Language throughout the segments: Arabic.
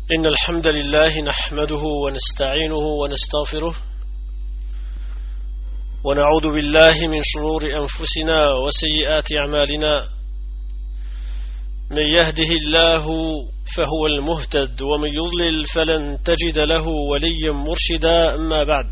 إن الحمد لله نحمده ونستعينه ونستغفره ونعوذ بالله من شرور أنفسنا وسيئات أعمالنا. من يهده الله فهو المهتد ومن يضلل فلن تجد له وليا مرشدا. أما بعد،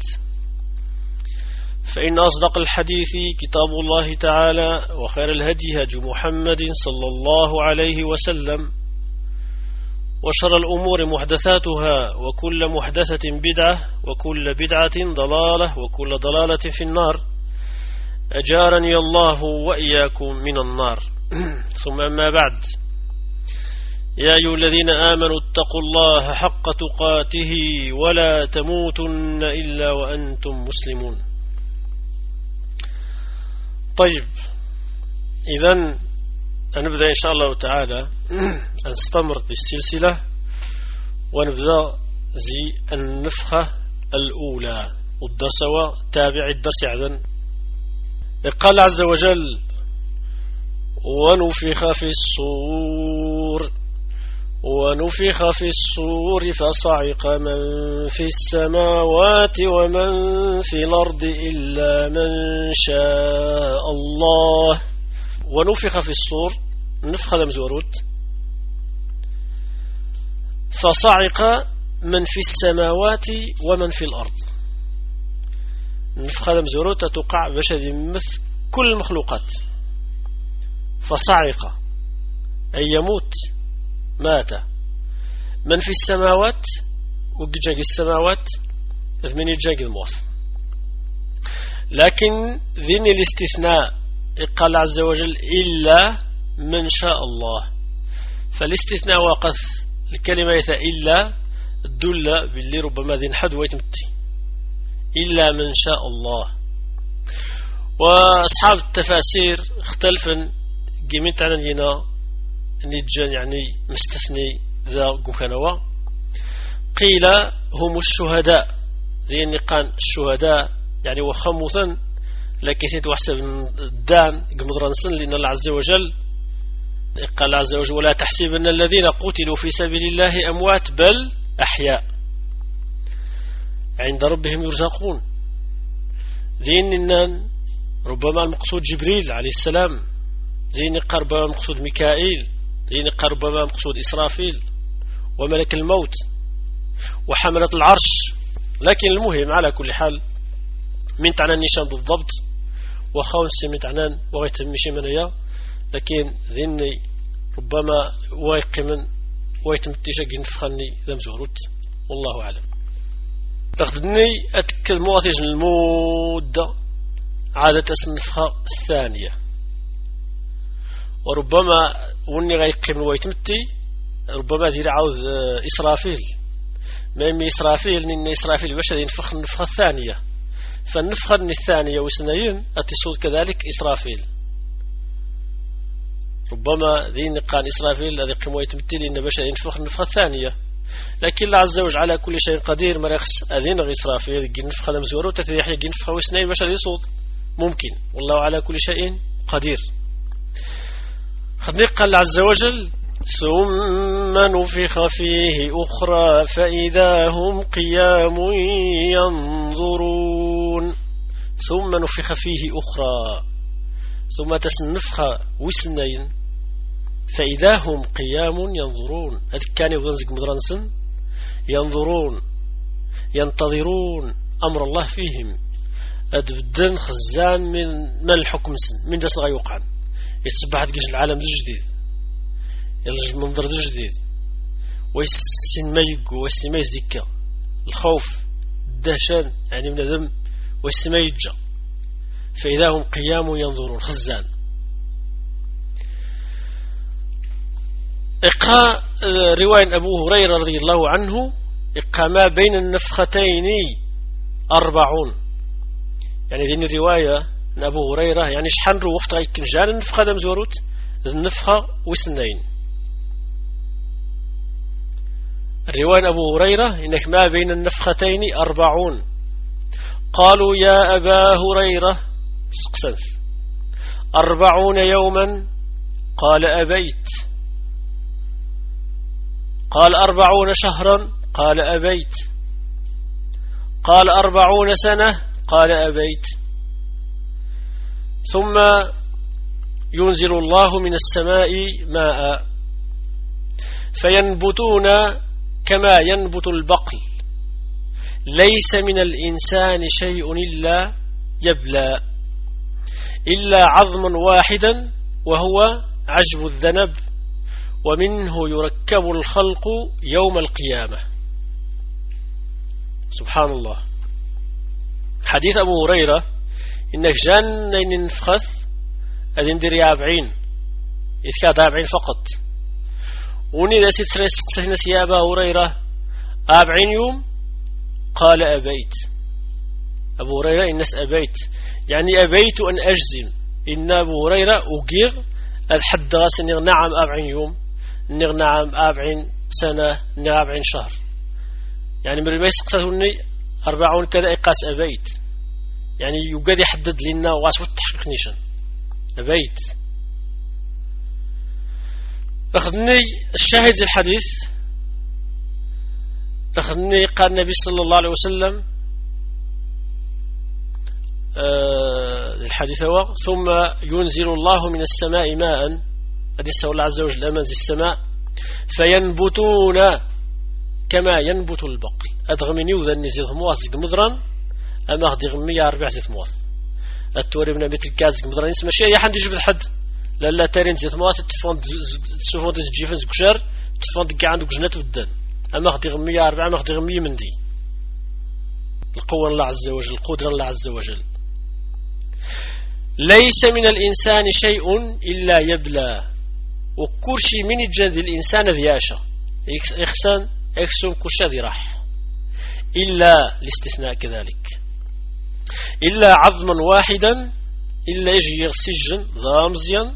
فإن أصدق الحديث كتاب الله تعالى، وخير الهدي هدي محمد صلى الله عليه وسلم، وشر الأمور محدثاتها، وكل محدثة بدعة، وكل بدعة ضلالة، وكل ضلالة في النار. أجارني الله وإياكم من النار. ثم أما بعد، يا أيها الذين آمنوا اتقوا الله حق تقاته ولا تموتن إلا وأنتم مسلمون. طيب، إذن نبدأ إن شاء الله تعالى نستمر بالسلسلة، ونبدأ زي النفخة الأولى والدرس تابع الدرس عدن. قال عز وجل: ونفخ في الصور فصعق من في السماوات ومن في الأرض إلا من شاء الله. ونفخ في الصور، نفخ لمزوروت، فصعق من في السماوات ومن في الأرض. نفخ لمزوروت تقع باش مثل كل المخلوقات. فصعق أي يموت، مات. من في السماوات، وجاق السماوات من يجاق الموت. لكن ذين الاستثناء قال عز وجل: إلا من شاء الله. فالاستثناء وقف الكلمة إلا دل باللي ربما ذي حد ويتمتي إلا من شاء الله. وأصحاب التفاسير اختلفن قيمت عن لنا نجان يعني مستثني ذا قمكانوا. قيل هم الشهداء، ذي النقان الشهداء يعني وخموثا، لكن تحسب الدان قمدرانسن، لأن الله عز وجل قال عز وجل: ولا تحسبن الذين قتلوا في سبيل الله أموات بل أحياء عند ربهم يرزقون. لأن ربما المقصود جبريل عليه السلام، لأن ربما المقصود ميكائيل، لأن ربما المقصود إسرافيل وملك الموت وحملة العرش. لكن المهم على كل حال من تعنى النشان بالضبط، وخون سمت عنان وغيتم مشي منيا، لكن ذني ربما وايقمن ويتمتشق نفخني لم زهرت، والله أعلم. لقدني أتكل مواثج المودة عادة اسم النفخة الثانية، وربما وني غيقمن ويتمتي ربما ذي عاوز إسرافيل، ما يمي إسرافيل، لأن إسرافيل باش ينفخ النفخة الثانية. فالنفخة الثانية وسنين أتصود كذلك إسرافيل، ربما ذي نقان إسرافيل الذي قم ويتمتي لأن باش ينفخ النفخة الثانية. لكن الله عز وجل على كل شيء قدير، ما يخص أذين غي إسرافيل النفخة لمزورو تتذي يحيى النفخة وسنين باش يصوت ممكن، والله على كل شيء قدير. خذني قال عز وجل: ثم نفخ فيه أخرى فإذا هم قيام ينظرون. ثم نفخ فيه أخرى، ثم تسنفخ وسنين فإذا هم قيام ينظرون. هذا كان يغنزق مدرنسن، ينظرون ينتظرون أمر الله فيهم. أدبدن خزان من الحكم سن من دس غيوقعن يتصبح تجيش العالم الجديد، يلج منظر جديد، ويسن ما يقو ويسن ما يزدك الخوف الدهشان يعني من ذم ويسن ما يجا. فإذا هم قيام ينظرون خزان. إقاء رواية أبو هريرة رضي الله عنه: إقاء ما بين النفختين 40. يعني ذي الرواية من أبو هريرة يعني شحن روفت غيكن جان النفخة ذا مزوروت النفخة وسنين. الرواية أبو هريرة إنك ما بين النفختين 40. قالوا: يا أبا هريرة سقسنث 40 يوما؟ قال: أبيت. قال 40 شهرا، قال أبيت. قال 40 سنة، قال أبيت. ثم ينزل الله من السماء ماء فينبتون كما ينبت البقل، ليس من الإنسان شيء إلا يبلى إلا عظما واحدا وهو عجب الذنب، ومنه يركب الخلق يوم القيامة. سبحان الله. حديث أبو هريرة إنك جان نفخث أذن دري 40 إذ كاد 40 فقط. وني ذا سترس يا أبا هريرة 40 يوم، قال أبيت. أبو هريرة الناس أبيت، يعني أبيت أن أجزم. إن أبو هريرة أقير الحد غاس نعم 40 يوم، نعم 40 سنة، نعم 40 شهر، يعني من ما يسقطني 40 كذا إقاس أبيت، يعني يقدر يحدد لنا واسو التحقيق نيشان أبيت. أخذني الشاهد الحديث، أخذني قال النبي صلى الله عليه وسلم الحديث هو ثم ينزل الله من السماء ماء، حديث الله عز وجل أمانز السماء فينبتون كما ينبت البقل. أدغمني وذني زيت مواثق مضرا أما أخذ غمية 4 زيت مواث التوري من مثل كازك مضرا يسمى شيء يحن يجب الحد لا تارين زيت مواث تفوند الجيفن زكشار تفوند كاع عندك جنات بدان أما أخذ غمية 4 أما أخذ غمية من دي. القوة الله عز وجل، القدرة الله عز وجل. ليس من الإنسان شيء إلا يبلى، وكرشي من الجند الإنسان ذياشة إخسان إخسون كرشا ذي راح، إلا الاستثناء كذلك، إلا عظما واحدا، إلا يجي يغسجن ضامزيا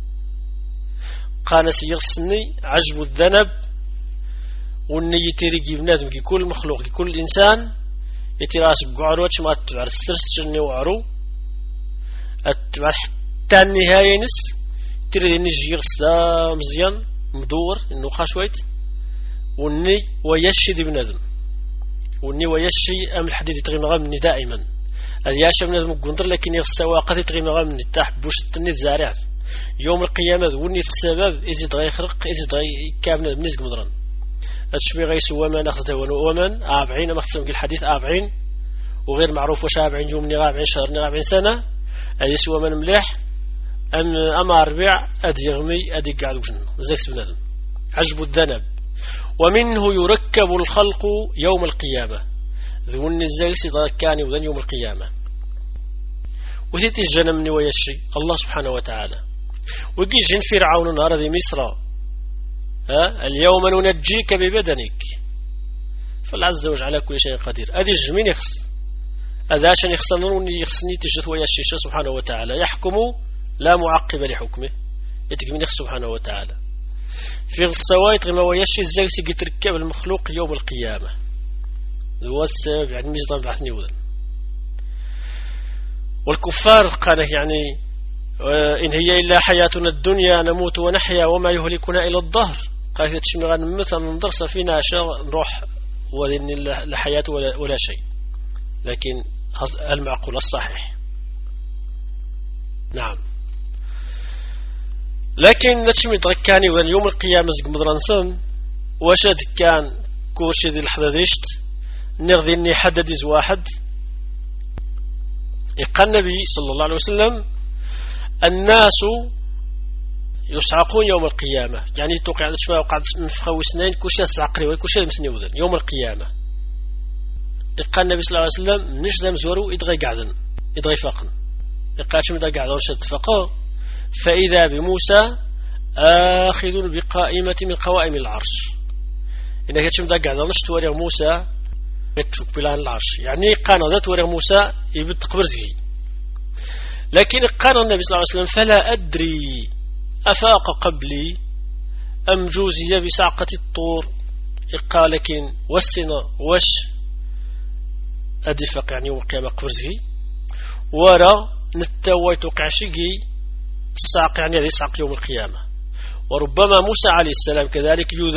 قال سيغسني عجب الذنب، والني يتريقي بنادم كل مخلوق كل إنسان يتراسب قعروتش ما تبعر السرسجن وعرو أتبع حتى النهاية نس تريد نجي يغسلا مزيان مدور إنه خاشويت والني ويشي بنادم، والني ويشي أم الحديد يتغيم غامني دائما هذا ياشا بنادم قندر، لكن يغسا واقع يتغيم غامني تحب بوش التنيت زارع يوم القيامة والني السبب إذا دغي يخرق إذا دغي كابنا بنزق مدران أتشبي غيس ومن أخذته ومن 40 ما خصهم الحديث 40 وغير معروف واش 40 يوم ني 40 شهر ني 40 سنة هذه سوى من مليح أما 4 أدي يغمي أدي قاعد وجن زيكس بنادم عجب الذنب، ومنه يركب الخلق يوم القيامة ذون الزيكس كاني وذن يوم القيامة. وتيتي الجنة مني ويشي الله سبحانه وتعالى ويجي جن فرعون نهار ذي مصر اليوم ننجيك ببدنك فالعز وجل على كل شيء قدير. هذه الجمين يخص هذا عشان يخصنون يخصني تجت ويا الشيشة سبحانه وتعالى يحكم لا معقب لحكمه يتقمن يخص سبحانه وتعالى في الصوايت غما ويشي الزاكس يتركب المخلوق يوم القيامة هو السبب يعني ميزان بعثني وذن. والكفار قال يعني إن هي إلا حياتنا الدنيا نموت ونحيا وما يهلكنا إلى الظهر، قال تشمغان مثلا ندرس فينا عشان نروح وذن لا حياة ولا شيء، لكن المعقول الصحيح نعم. لكن نتشمي تغكاني وذن يوم القيامة زق مدرنسن وشد كان كورشي ذي الحداديشت نغذي اني حددز واحد يقال النبي صلى الله عليه وسلم الناس يصعقون يوم القيامة، يعني توقع شوية وقعد نفخوا سنين كلشي يصعقري وكلشي مسني وذن يوم القيامة. يقال النبي صلى الله عليه وسلم نجد مزورو يدغي قعدن يدغي فقن يقال شمدا قعد ورشد فقه فإذا بموسى آخذ بقائمة من قوائم العرش، إنك شمدا قعد ورشد ورغ موسى يتشك بلان العرش، يعني قانا ذات ورغ موسى يبت قبرزي. لكن قال النبي صلى الله عليه وسلم فلا أدري أفاق قبلي أم جوزي بسعقة الطور، قال لكن وسنا وش أدفق يعني يوم القيامة قبرزي ورا نتوي توقع شيقي الساق يعني هذا يسعق يوم القيامة. وربما موسى عليه السلام كذلك يذف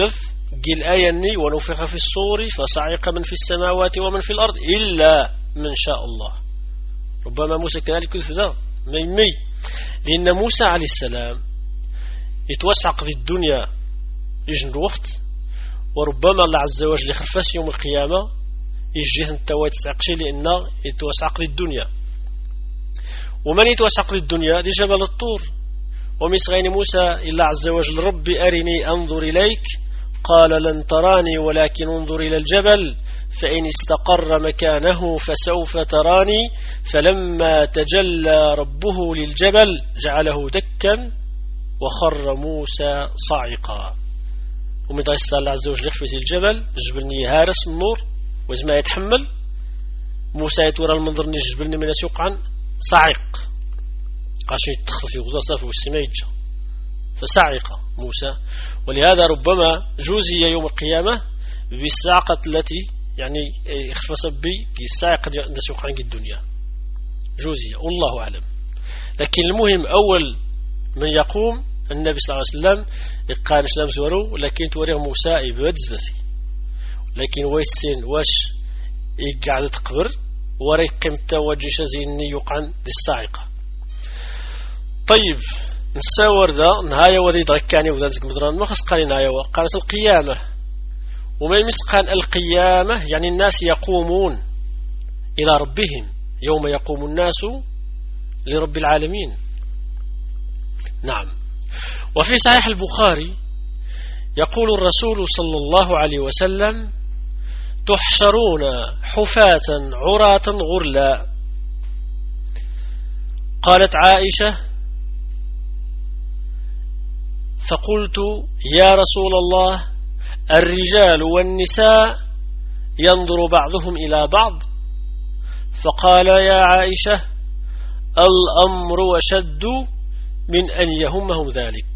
قل آياني ونفخ في الصور فصعق من في السماوات ومن في الأرض إلا من شاء الله. ربما موسى كذلك يثذر ميمي، لأن موسى عليه السلام يتوسعق في الدنيا يجن الوقت، وربما الله عز وجل يخرفس يوم القيامة يجيه انت ويتسعقشي لأنه يتوسعق في الدنيا. ومن يتوسعق في الدنيا دي جبل الطور. ومسغين موسى إلا عز وجل ربي أرني أنظر إليك قال لن تراني ولكن انظر إلى الجبل فإن استقر مكانه فسوف تراني فلما تجلى ربه للجبل جعله دكا وخر موسى صاعقا. ومن ذلك الله عز وجل يخفز الجبل جبلني هارس النور وزما يتحمل موسى يتورى المنظر نجبلني من يسوق عن صاعق قاشي يتخلف في غضا صافي والسمايجة فصعق موسى. ولهذا ربما جوزي يوم القيامة بالصاعقة التي يعني اخفص بي الصاعقة نسوق عن الدنيا جوزية والله أعلم. لكن المهم أول من يقوم النبي صلى الله عليه وسلم يقال سلام زورو، لكن توريه موسى يبعد زدثي، لكن ويسين واش يقعد تقبر وريق قيمته وجيش زيني يقعن للصاعقة. طيب نساور ذا نهاية وذي ضكاني وذا زك مدران ما خص قال نهاية وقالت القيامة. وما يمسقان القيامة يعني الناس يقومون إلى ربهم يوم يقوم الناس لرب العالمين. نعم. وفي صحيح البخاري يقول الرسول صلى الله عليه وسلم تحشرون حفاة عراة غرلا. قالت عائشة فقلت يا رسول الله الرجال والنساء ينظر بعضهم إلى بعض؟ فقال يا عائشة الأمر أشد من أن يهمهم ذلك.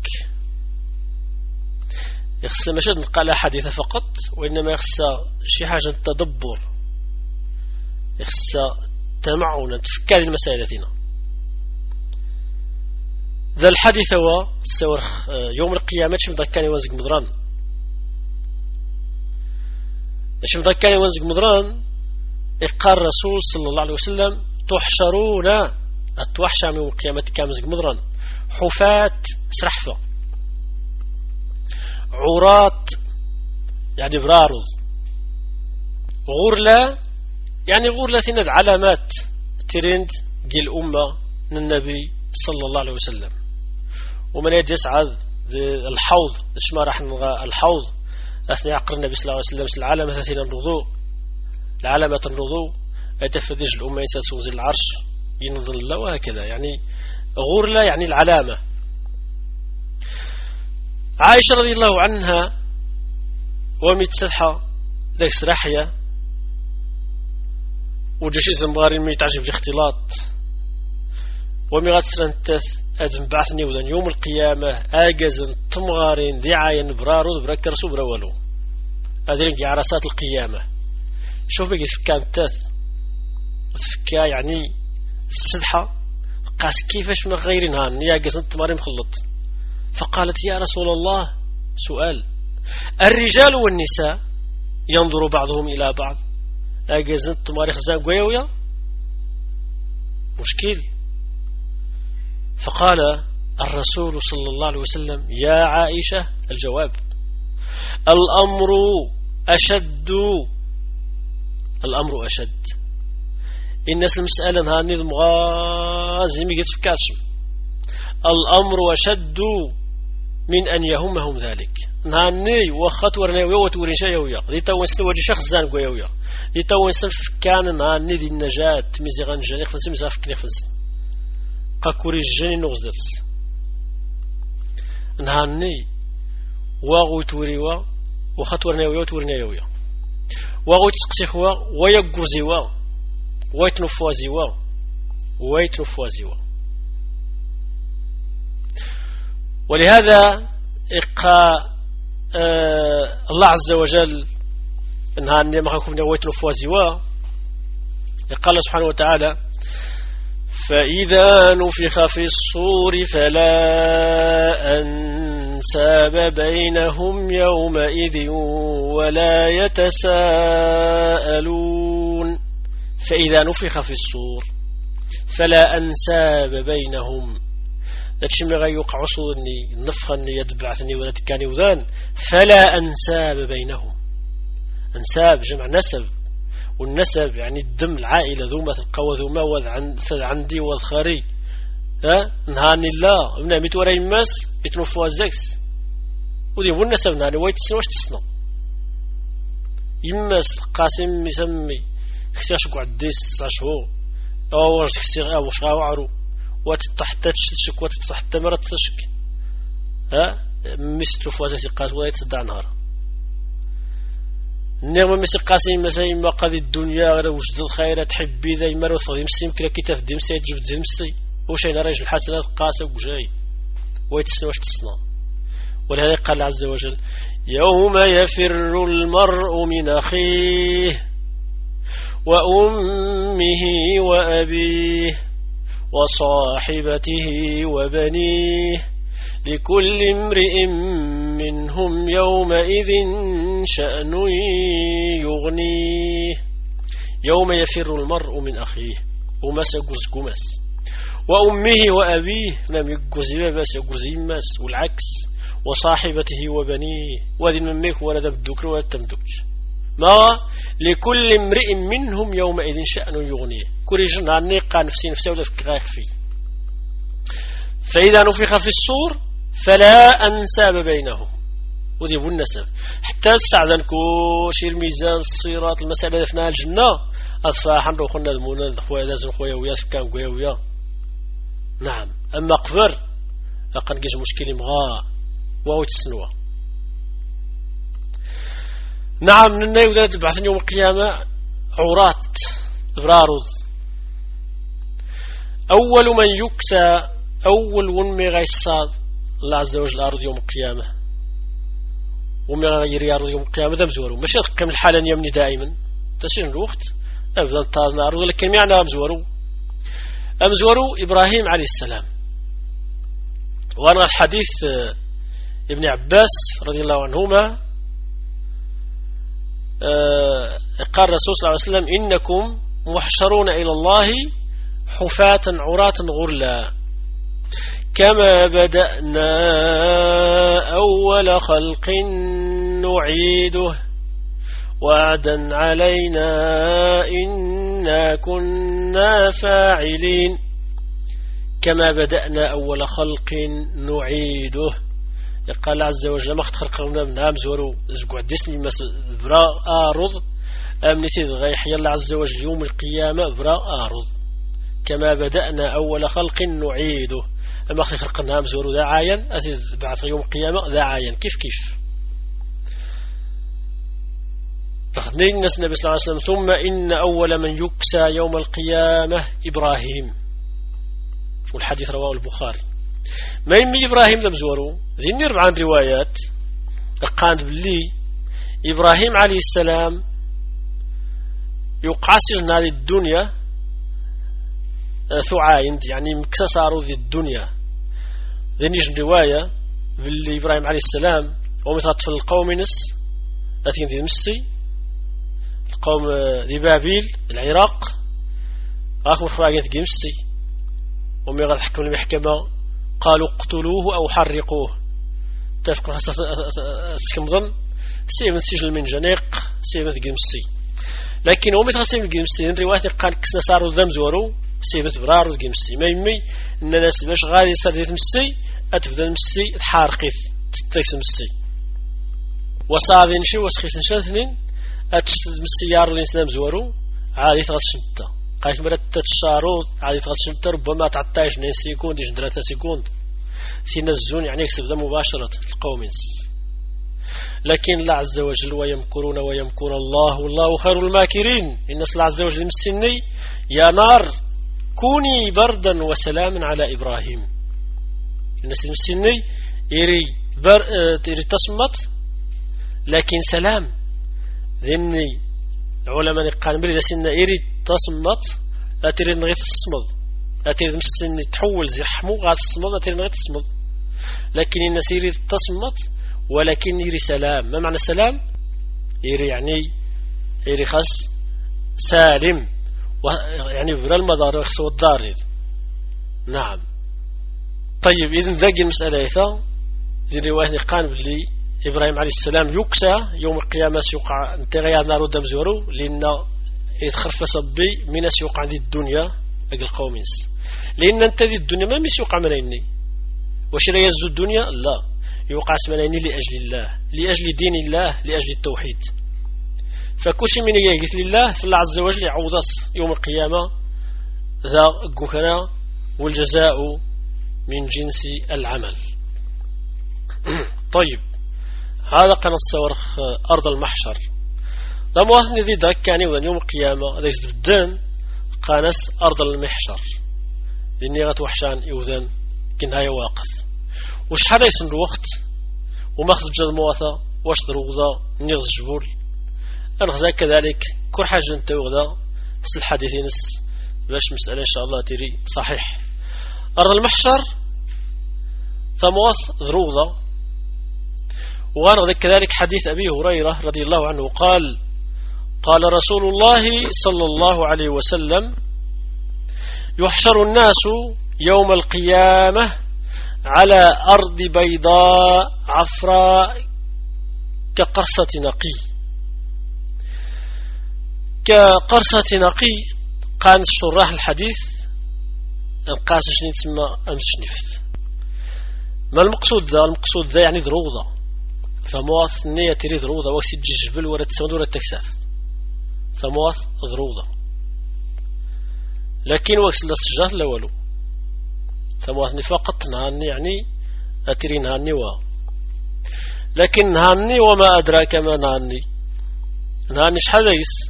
يخص مشهد نقال حديث فقط، وإنما يخص شي حاجة تدبر، يخص تمعن تفكار المسائلتنا. ذا الحديث هو سور يوم القيامة شمدكاني وانزق مدران شمدكاني وانزق مدران. إقار الرسول صلى الله عليه وسلم تحشرون التوحشة يوم القيامة كامزق مدران حفاة سرحفة عرات يعني برارض غرلة يعني غرلة ند علامات ترند جيل أمة من النبي صلى الله عليه وسلم. ومن يسعد الحوض اسمه راح الحوض أثناء عقر النبي صلى الله عليه وسلم العلامة ثلاثين الرضوء العلامة الرضوء يتفذج الأمة ينزل العرش ينظر الله وهكذا. يعني غرلة يعني العلامة. عائشة رضي الله عنها ومتسدحة ذاك سراحية وجشي زمغارين من يتعجب الاختلاط ومغات سرنتث أدم بعثني وذن يوم القيامة آجزن تمغارين دعاين برارو بركر سبرولو هذين عرسات القيامة. شوف بقي فكان تث فكا يعني السدحة قاس كيفاش ما غيرينها نياجزن تمغارين مخلط. فقالت يا رسول الله سؤال الرجال والنساء ينظر بعضهم إلى بعض آجزن تمغارين خزان قويويا مشكل. فقال الرسول صلى الله عليه وسلم يا عائشة الجواب الأمر أشد الناس المسألة هاني المغازي ميجي تفكاشم الأمر أشد من أن يهمهم ذلك نهاني وخط ورناوي وتورين شيويا دي توانسن وجه شخص زان قويويا دي توانسن فكان نهاني دي النجاة ميزيغان جانيق فنسي مزافك نفس قاكوري الجاني نغزدت نهاني واغو توريوا وخط ورناوي وتورناويا واغو تسقسيخوا ويقرزيوا ويتنفوازيوا ولهذا الله عز وجل انها ما حكم نويت نفوازوا قال سبحانه وتعالى فإذا نفخ في الصور فلا أنساب بينهم يومئذ ولا يتساءلون فإذا نفخ في الصور فلا أنساب بينهم داكشي ملي غيوقع صورني نفخني يتبعثني ولا تكاني وذان فلا أنساب بينهم. أنساب جمع نسب، والنسب يعني الدم العائلة ذوما تلقاو ذوما عندي والخاري نهاني الله ابن ميت ولا يماس يتنفوا الزكس ودي هو النسب نهاني ويتسنى واش تسنى يماس القاسم يسمي اختاش قعد ديس 9 شهور او واش تكسي واش غاوعرو وتتحتاج تشك وتتحتى مرة تشك مستو فوازا سيقاس ولا يتصدع نهار النعمة مسي قاسم مسي ما قضي الدنيا غير وجد الخير تحبي ذا يمر وصدي مسي كلا كتاف دي مسي تجبد زي مسي وشي نراجل الحسنات قاسة وجاي ويتسنى واش تسنى. ولهذا قال عز وجل يوم يفر المرء من أخيه وأمه وأبيه وصاحبته وبنيه لكل امرئ منهم يومئذ شأن يغنيه. يوم يفر المرء من أخيه ومس يقرز قمس وأمه وأبيه لم يقرز بس يقرز يمس والعكس وصاحبته وبنيه وذي مميك ولا دمدك ولا تمدكش ما لكل امرئ منهم يومئذ شأن يغنيه كوريجن عني قا نفسي ولا فكراك فيه. فإذا نفخ في الصور فلا أنساب بينهم ودي بو النسب حتى استعذن كوشي الميزان الصراط المسألة دفناها الجنة أصفاحا روخنا المونا الخويا دازن خويا ويا سكان خويا ويا نعم. أما قبر أقن جيش مشكلة مغا وهو تسنوه. نعم من النايودات بعثن يوم القيامة عورات برارض. أول من يكسى أول ونمي غيصاد الله عز وجل الأرض يوم القيامة ومي غير الأرض يوم القيامة ذا مزورو ماشي كم الحالة يمني دائما تسير الوقت أبدا طازنا الأرض لكن معنى أمزورو إبراهيم عليه السلام. وأنا الحديث ابن عباس رضي الله عنهما قال الرسول صلى الله عليه وسلم إنكم محشرون إلى الله حفاة عراة غرلا كما بدأنا أول خلق نعيده وعدا علينا إنا كنا فاعلين. كما بدأنا أول خلق نعيده قال عز وجل ما خلقنا من عام زورو زقوا ديسني مس برا أرض أمنتي غي حي الله عز وجل يوم القيامة برا أرض كما بدأنا أول خلق نعيده. أما خلقنا عام زورو ذا عاين أتي بعد يوم القيامة ذا عاين كيف فخذني الناس النبي صلى الله عليه وسلم ثم إن أول من يكسى يوم القيامة إبراهيم والحديث رواه البخاري. ما يمي إبراهيم لم زورو ذي 4 روايات قاند باللي إبراهيم عليه السلام يقاسر هذه الدنيا ثعايند يعني مكسسارو ذي الدنيا ذي نيج رواية باللي إبراهيم عليه السلام ومثلت في القوم نس أتين ذي مسي القوم ذي بابيل العراق آخر خواجين ذي مسي ومي غاد حكم المحكمة قالوا اقتلوه أو حرقوه تفكر تكمضن سيفن سجل من جنيق سيفن ذي لكن هو مثل سيفن ذي رواية قال كسنا صاروا ذم زورو سيفن برارو ذي ما يمي إن الناس باش غادي يصير ذي مسي أتبدا مسي تحارقيث تتكس مسي وصادين شي وسخيس نشاثنين أتمسي يارو الإنسان زورو عادي تغشمتا قالك مرات تتشارو عادي تغشمتا ربما تعطايش 2 سيكوند 3 سيكوند سينزون يعني يكسب ذا مباشرة القوم. لكن الله عز وجل ويمكرون ويمكر الله والله خير الماكرين. إن الله عز وجل مسني يا نار كوني بردا وسلاما على إبراهيم. الناس المسني يري تصمت لكن سلام ذني العلماء قال مريد سنة يري تصمت لا تريد نغيث تصمد لا تريد مسني تحول زي رحمو غاد تصمد لا تريد نغيث تصمد لكن الناس يريد تصمت ولكن يري سلام. ما معنى سلام؟ يري يعني يري خاص سالم يعني بلا المضار خصو الدار. نعم. طيب إذن ذاك المسألة إذا رواية قان باللي إبراهيم عليه السلام يكسى يوم القيامة سيوقع انتغيا نارو دم زورو لأن يتخرف صبي من سيوقع عندي الدنيا أقل قومينس لأن انت دي الدنيا ما يوقع منيني واش لا يزو الدنيا لا يوقع اسمنيني لأجل الله لأجل دين الله لأجل التوحيد. فكوشي من يجيث لله فالله عز وجل يعوضس يوم القيامة ذا قوكنا والجزاء من جنس العمل. طيب هذا قناة الصورخ أرض المحشر لما وصلني ذي ذاك كان يوم القيامة هذا يزدان قانس أرض المحشر لأني غتوحشان يوذن كنهاية واقف وش حدا يسن الوقت وماخذ الجد مواثا واش دروغضا نيغ الجبول أنغزا كذلك كل حاجة انت وغدا في الحديثين باش مسألة إن شاء الله تيري صحيح. أرض المحشر ثمواث دروغضا وغانغ كذلك حديث أبي هريرة رضي الله عنه قال قال رسول الله صلى الله عليه وسلم يحشر الناس يوم القيامة على أرض بيضاء عفراء كقرصة نقي قان الشراح الحديث انقاس شنو تسمى أمس شنفت. ما المقصود ذا؟ المقصود ذا يعني دروضة ثمواث النية تريد دروضة وسيد الجبل ولا تسوند ولا تكساث ثمواث دروضة لكن وكس السجاد لا والو ثمواثني فقط نهاني يعني أتري نهاني لكن نهاني وما أدراك ما نهاني شحال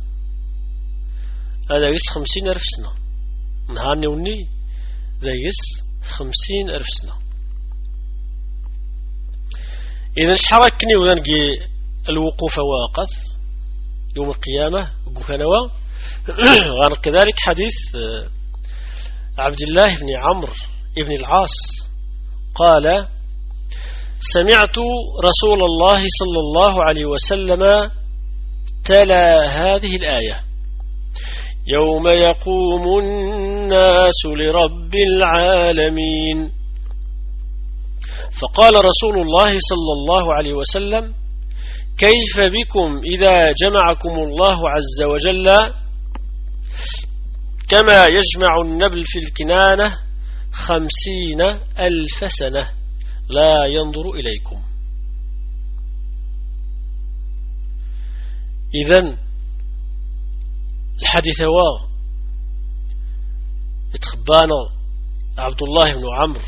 هذا يس 50,000 سنة نهاني وني ذا يس 50,000 سنة. إذا شحال كني ونلقي الوقوف واقف يوم القيامة وكنوا غير كذلك حديث عبد الله بن عمرو بن العاص قال سمعت رسول الله صلى الله عليه وسلم تلا هذه الآية يوم يقوم الناس لرب العالمين فقال رسول الله صلى الله عليه وسلم كيف بكم إذا جمعكم الله عز وجل كما يجمع النبل في الكنانة 50,000 سنة لا ينظر إليكم. إذن الحديث هو يتخبانا عبد الله بن عمرو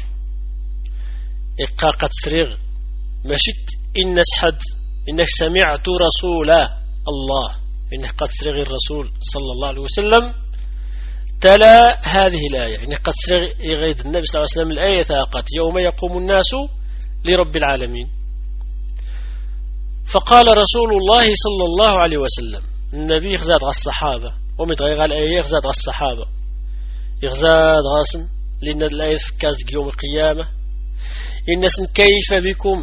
إقاقة سريغ مشت إن سحد إنك سمعت رسول الله إنك قد سرغ الرسول صلى الله عليه وسلم تلا هذه الآية إنك قد سرغ يغيد النبي صلى الله عليه وسلم الآية ثاقت يوم يقوم الناس لرب العالمين. فقال رسول الله صلى الله عليه وسلم النبي يغزاد غا الصحابة ومتغير الآية يغزاد غا الصحابة يغزاد غاسن لأن الآية فكاز يوم القيامة إنس كيف بكم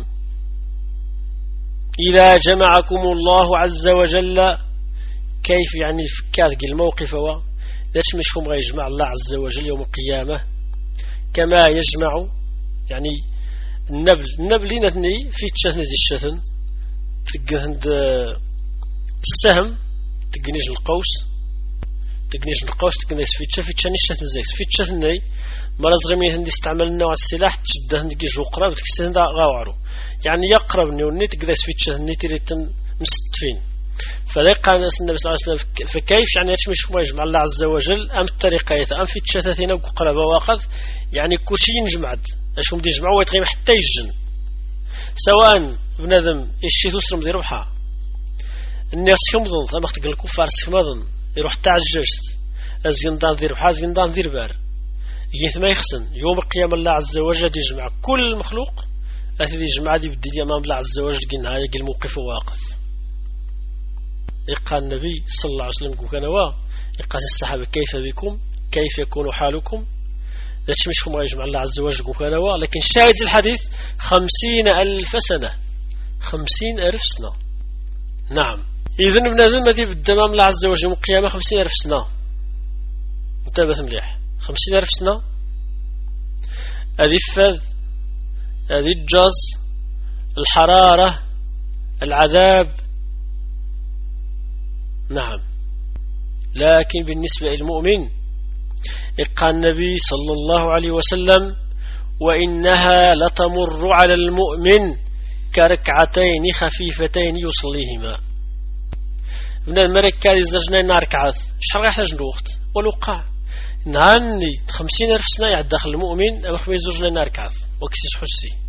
إذا جمعكم الله عز وجل كيف يعني فكاز الموقف هو ليش مشهم غيجمع الله عز وجل يوم القيامة كما يجمع يعني النبل لنثني في تشثن زي الشثن تقهند السهم تقنيج القوس تقنيج في تشثن الشثن زي في تشثني مرز رميه هندي استعمل نوع السلاح تشده هندي جو قراب تكسهن دا غاوعرو يعني يقرب نيوني تقدس في تشثني تريتن مستفين. فلقى النبي صلى الله عليه وسلم فكيف يعني يتمش ما يجمع الله عز وجل أم الطريقة أم في تشثثين وقرب واخذ يعني كوشي نجمعد أشهم دي يجمعوا ويتغيم حتى يجن سواء بنادم الشيء تسرم دي روحها الناس يمضن ثم اختقل الكفار سكمضن يروح تعجزت أزيندان ذي روحها أزيندان ذي بار يجي ما يخسن يوم القيامة الله عز وجل يجمع كل المخلوق الذي يجمع ذي بالدنيا أمام الله عز وجل قلنا هذا الموقف واقف. يقال النبي صلى الله عليه وسلم كان يقال الصحابة كيف بكم كيف يكون حالكم هادشي مش كما يجمع الله عز وجل كنوا، لكن شاهد الحديث 50,000 سنة، 50,000 سنة. نعم. إذن بنادم غادي بالدمام الله عز وجل يوم القيامة 50,000 سنة. انتبه مليح، 50,000 سنة هذه الفذ، هذه الجز، الحرارة، العذاب. نعم. لكن بالنسبة للمؤمن قال النبي صلى الله عليه وسلم: وإنها لتمر على المؤمن كركعتين خفيفتين يصليهما. من الملك كان يزرجنا النار كعث شحال غيحتاج الوقت والوقع نعني 50,000 سنة يعد داخل المؤمن أما خما يزرجنا النار كعث وكسيس حسي.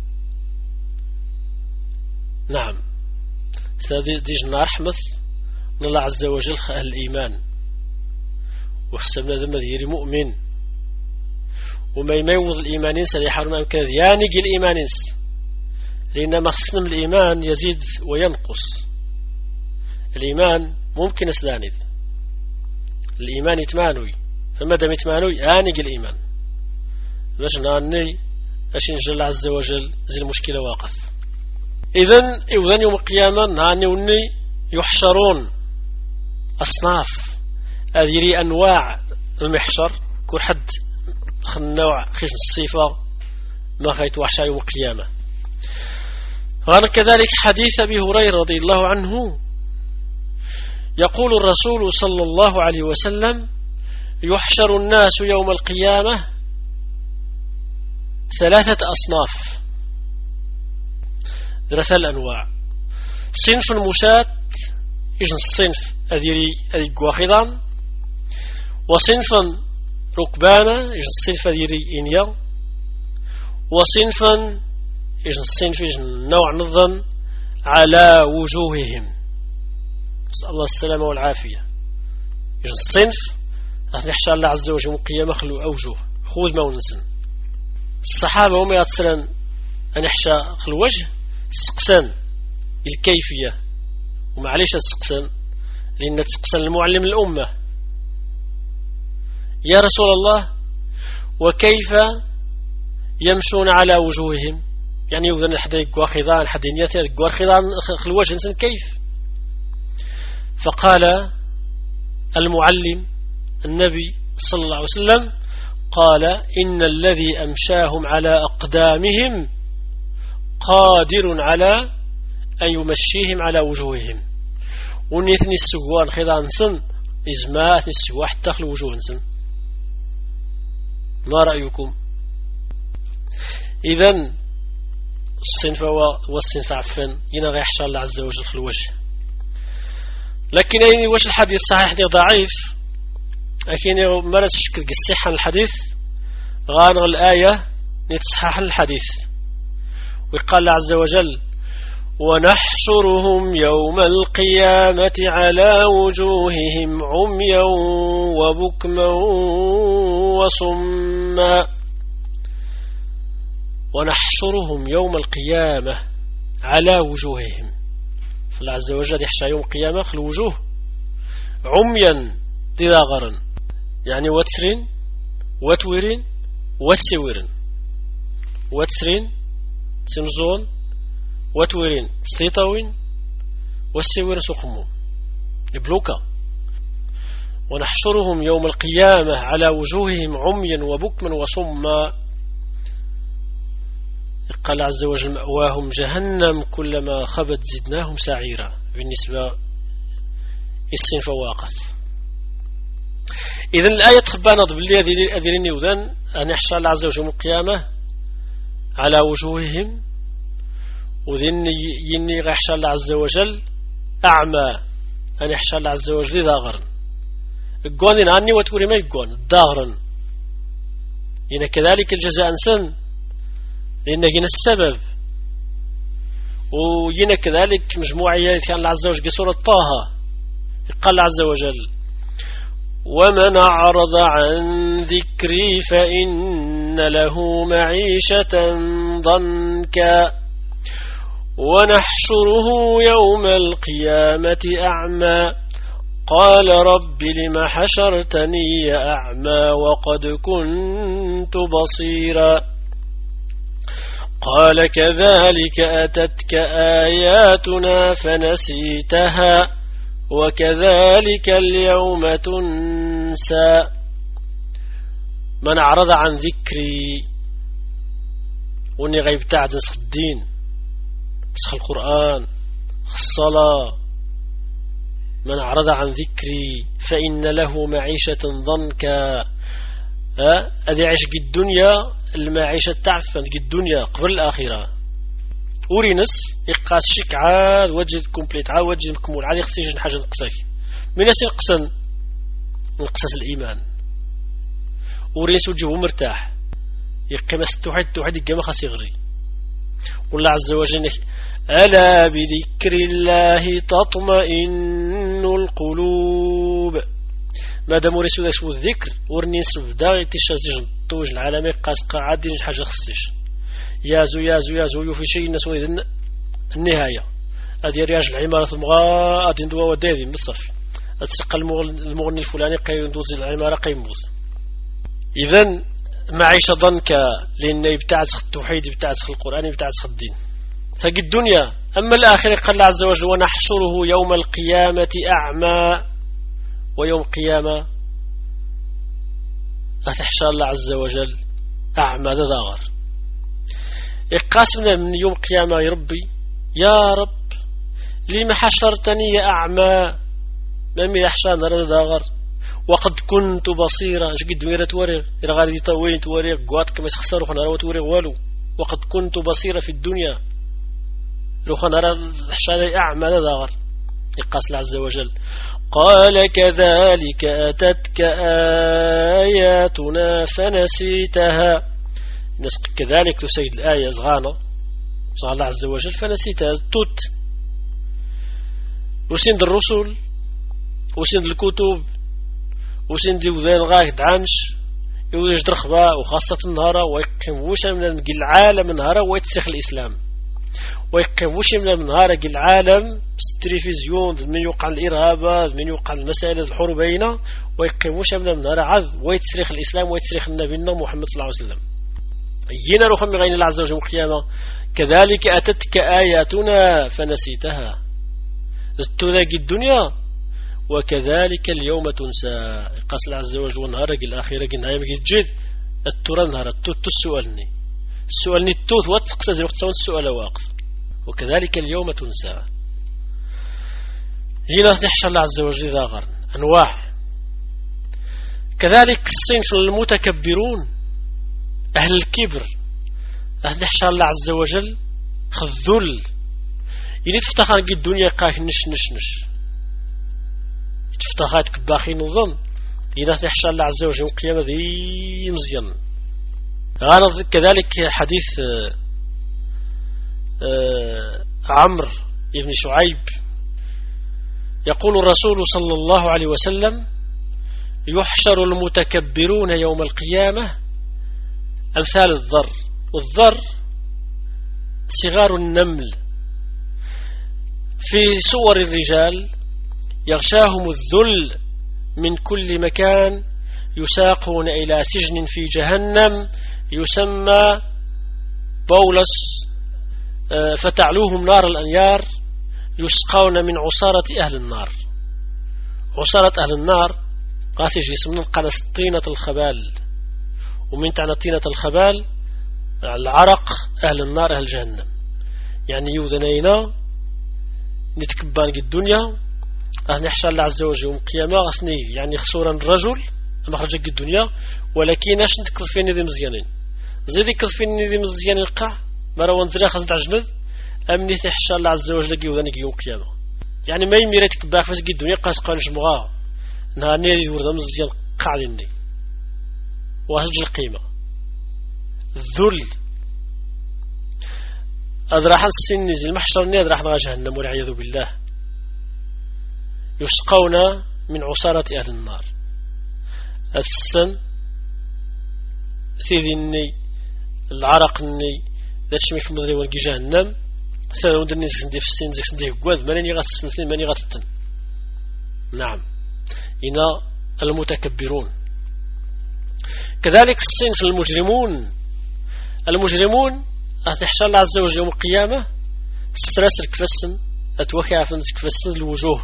نعم. دي جنا رحمة من الله عز وجل أهل الإيمان، وخصنا ذم ذيري مؤمن وما يميوض الإيمان ينسى يحرم أمكن يعني جي الإيمان ينسى، لأن ما خصنا من الإيمان يزيد وينقص. الإيمان ممكن أسلاند، الإيمان يتمانوي، فما دام يتمانوي آنج الإيمان باش نعني أش نجل الله عز وجل زي المشكلة واقف. إذن يوم القيامة نعني وني يحشرون أصناف هذه أنواع المحشر، كل حد نوع خيش الصفة ما خيت وحشا يوم القيامة. وأنا كذلك حديث أبي هريرة رضي الله عنه يقول الرسول صلى الله عليه وسلم: يحشر الناس يوم القيامة 3 أصناف، 3 الأنواع. صنف مشاة إجن الصنف أذي قواخضان، وصنفا ركبانا إجن الصنف أذيري إنيا، وصنفا إجن الصنف إجن نوع نظم على وجوههم، نسأل الله السلامة والعافية. إجن الصنف راح نحشى الله عز وجل القيامة خلو أوجه خذ ما ونسن. الصحابة هم يتصلن أن يحشى خلو وجه سقسان الكيفية، ومعليش تسقسن لأن تسقسن المعلم الأمة: يا رسول الله وكيف يمشون على وجوههم؟ يعني يوذن حدا يقوى خضان حدا ينيثر يقوى خضان خلو وجه نسن كيف؟ فقال المعلم النبي صلى الله عليه وسلم قال: إن الذي أمشاهم على أقدامهم قادر على أن يمشيهم على وجوههم. ونثني السجوان خضان سن إزماء ثني السجوان حتى خلو وجوه سن. ما رأيكم؟ إذن الصنف والصنف عفن ينغي يحشى الله عز وجل خلو وجه. لكن أين واش الحديث صحيح دي ضعيف؟ لكن مرة تشكل الصحة الحديث غانغ الآية نتصحح الحديث. وقال الله عز وجل: ونحشرهم يوم القيامة على وجوههم عميا وبكما وصما. ونحشرهم يوم القيامة على وجوههم، فالله عز وجل يحشى يوم القيامة خل الوجوه عميا ضغرا، يعني وتر وتور وسور، وتر سمزون وتورين سليطوين والسور سقمون بلوكا. ونحشرهم يوم القيامة على وجوههم عميا وبكما وصما. قال عز وجل: مأواهم جهنم كلما خبت زدناهم سعيرا. بالنسبة الصنف واقف. إذن الآية تخبانا باللي أذيرني وذن أن يحشى الله عز وجل يوم القيامة على وجوههم، وذن يني غيحشى الله عز وجل أعمى، أن يحشى الله عز وجل ذاغرا القوانين عني وتوري ما يقوان ذاغرا. إن كذلك الجزاء انسان لأن جينا السبب، وجينا كذلك مجموعية كان الله عز وجل سورة طه قال الله عز وجل: ومن أعرض عن ذكري فإن له معيشة ضنكا ونحشره يوم القيامة أعمى قال رب لم حشرتني أعمى وقد كنت بصيرا قال كذلك أتتك آياتنا فنسيتها وكذلك اليوم تنسى من أعرض عن ذكري وني غيب تعد نسخ الدين نسخ القرآن الصلاة من أعرض عن ذكري فإن له معيشة ضنكا هذه عيش الدنيا المعيشة تعفن الدنيا قبل الآخرة أورينس إقاس شك عاد وجد كومبليت عاد وجد مكمول عاد يخصيش حاجة نقصك من يسي نقصص الإيمان أورينس وجهه مرتاح يقيم التوحيد يقيم خاص يغري والله عز وجل ألا بذكر الله تطمئن القلوب مادام ورسول اسمه الذكر ورنيس بدا تشازج طوج العالمي قاسقا عادين حاجه خصيش يازو في شيء الناس ويذن النهايه هذه رياج العماره المغا غادي ندوا ودادي بالصافي تسقى المغني الفلاني قيندوز العماره قيموز اذا معيشه ضنكا لان يبتعد التوحيد يبتعد القران يبتعد الدين فقد الدنيا اما الاخره قال الله عز وجل ونحشره يوم القيامه اعمى ويوم قيامة أتحشى الله عز وجل أعمى ذاغر إقاسمنا من يوم قيامة يا ربي يا رب لما حشرتني يا أعمى مامي أحشان ذاغر وقد كنت بصيرا جقد ميرة توريغ إذا غادي طوين توريغ قوات كما يسخسر وخنا روا توريغ والو وقد كنت بصيرا في الدنيا لو خنا روا أحشان أعمى ذاغر إقاس الله عز وجل قال كذلك أتتك آياتنا فنسيتها نسق كذلك تسيد الآية زغانة صلى الله عز وجل فنسيتها توت وسند الرسل وسند الكتب وسند وذين غاية دعنش يوجد رخبة وخاصة النهارة ويقيم وش من العالم النهارة ويتسخ الإسلام ويقيم وش من النهار العالم التلفزيون من يوقع الإرهاب من يوقع المسائل الحربين ويقيم وش من النهار عذ ويتسرخ الإسلام ويتسرخ نبينا محمد صلى الله عليه وسلم ينا رخم غين الله عز وجل القيامة كذلك أتتك آياتنا فنسيتها تلاقي الدنيا وكذلك اليوم تنسى قاس الله عز وجل ونهار الآخرة نهاية جد الترى نهار السؤالني التوث واتقصد وقت السؤال واقف وكذلك اليوم تنسى هنا نحشى الله عز وجل ذاغر أنواع كذلك الصنف المتكبرون أهل الكبر نحشى الله عز وجل خذل يلي تفتخر قد الدنيا قاك نش تفتخرك باخي نظام هنا نحشى الله عز وجل القيامة ذي مزيان غانض كذلك حديث عمرو بن شعيب يقول الرسول صلى الله عليه وسلم يحشر المتكبرون يوم القيامة أمثال الذر والذر صغار النمل في صور الرجال يغشاهم الذل من كل مكان يساقون إلى سجن في جهنم يسمى بولس فتعلوهم نار الأنيار يسقون من عصارة أهل النار عصارة أهل النار قاسي يسمون قال طينة الخبال ومن تعنى طينة الخبال العرق أهل النار أهل جهنم يعني يوذنينا نتكبان الدنيا نحشى الله عز وجل يوم القيامة غسني يعني خسورا الرجل أما خرجك الدنيا ولكن اش نتكل فيني ذي مزيانين زيدي كل فيني ذي مزيانين القاع مروان زرا خزن تعجند أمني تحشى الله عز وجل يوذنك يوم القيامة يعني ما يميرتك باك فاس الدنيا قاس قالش مغا نهار نيري ورد مزيان قاعديني واسج القيمة الذل أذراح السن نزل محشر نيد راح نغا جهنم والعياذ بالله يسقون من عصارة أهل النار السن ثيذني العرقني ذات شميك مضري ورقي جهنم ثلاثة ودرني سندي في السن زيك سندي قواد ماني غاسسن ماني غاتتن نعم إن المتكبرون. كذلك الصنف المجرمون أتحشى الله عز وجل يوم القيامة سترسل كفسن أتوكافن كفسن الوجوه.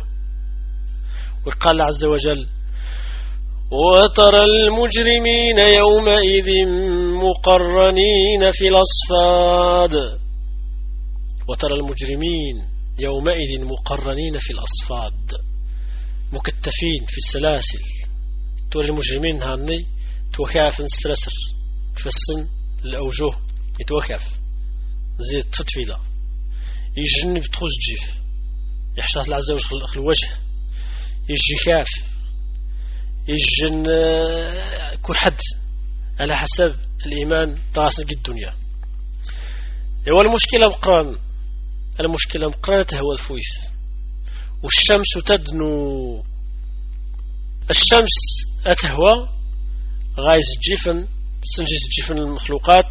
وقال الله عز وجل وترى المجرمين يومئذ مقرنين في الأصفاد. وترى المجرمين يومئذ مقرنين في الأصفاد مكتفين في السلاسل. ترى المجرمين هاني توكافن سترسل كفسن الأوجوه يتوكف زي التطفيلة يجنب تخوز الجيف يحشى الله عز وجل الوجه يجي كاف يجن كل حد على حسب الإيمان راس الدنيا. هو المشكلة مقرانة هو الفويث. والشمس تدنو الشمس أتهوى غايز الجيفن سنجيز الجيفن المخلوقات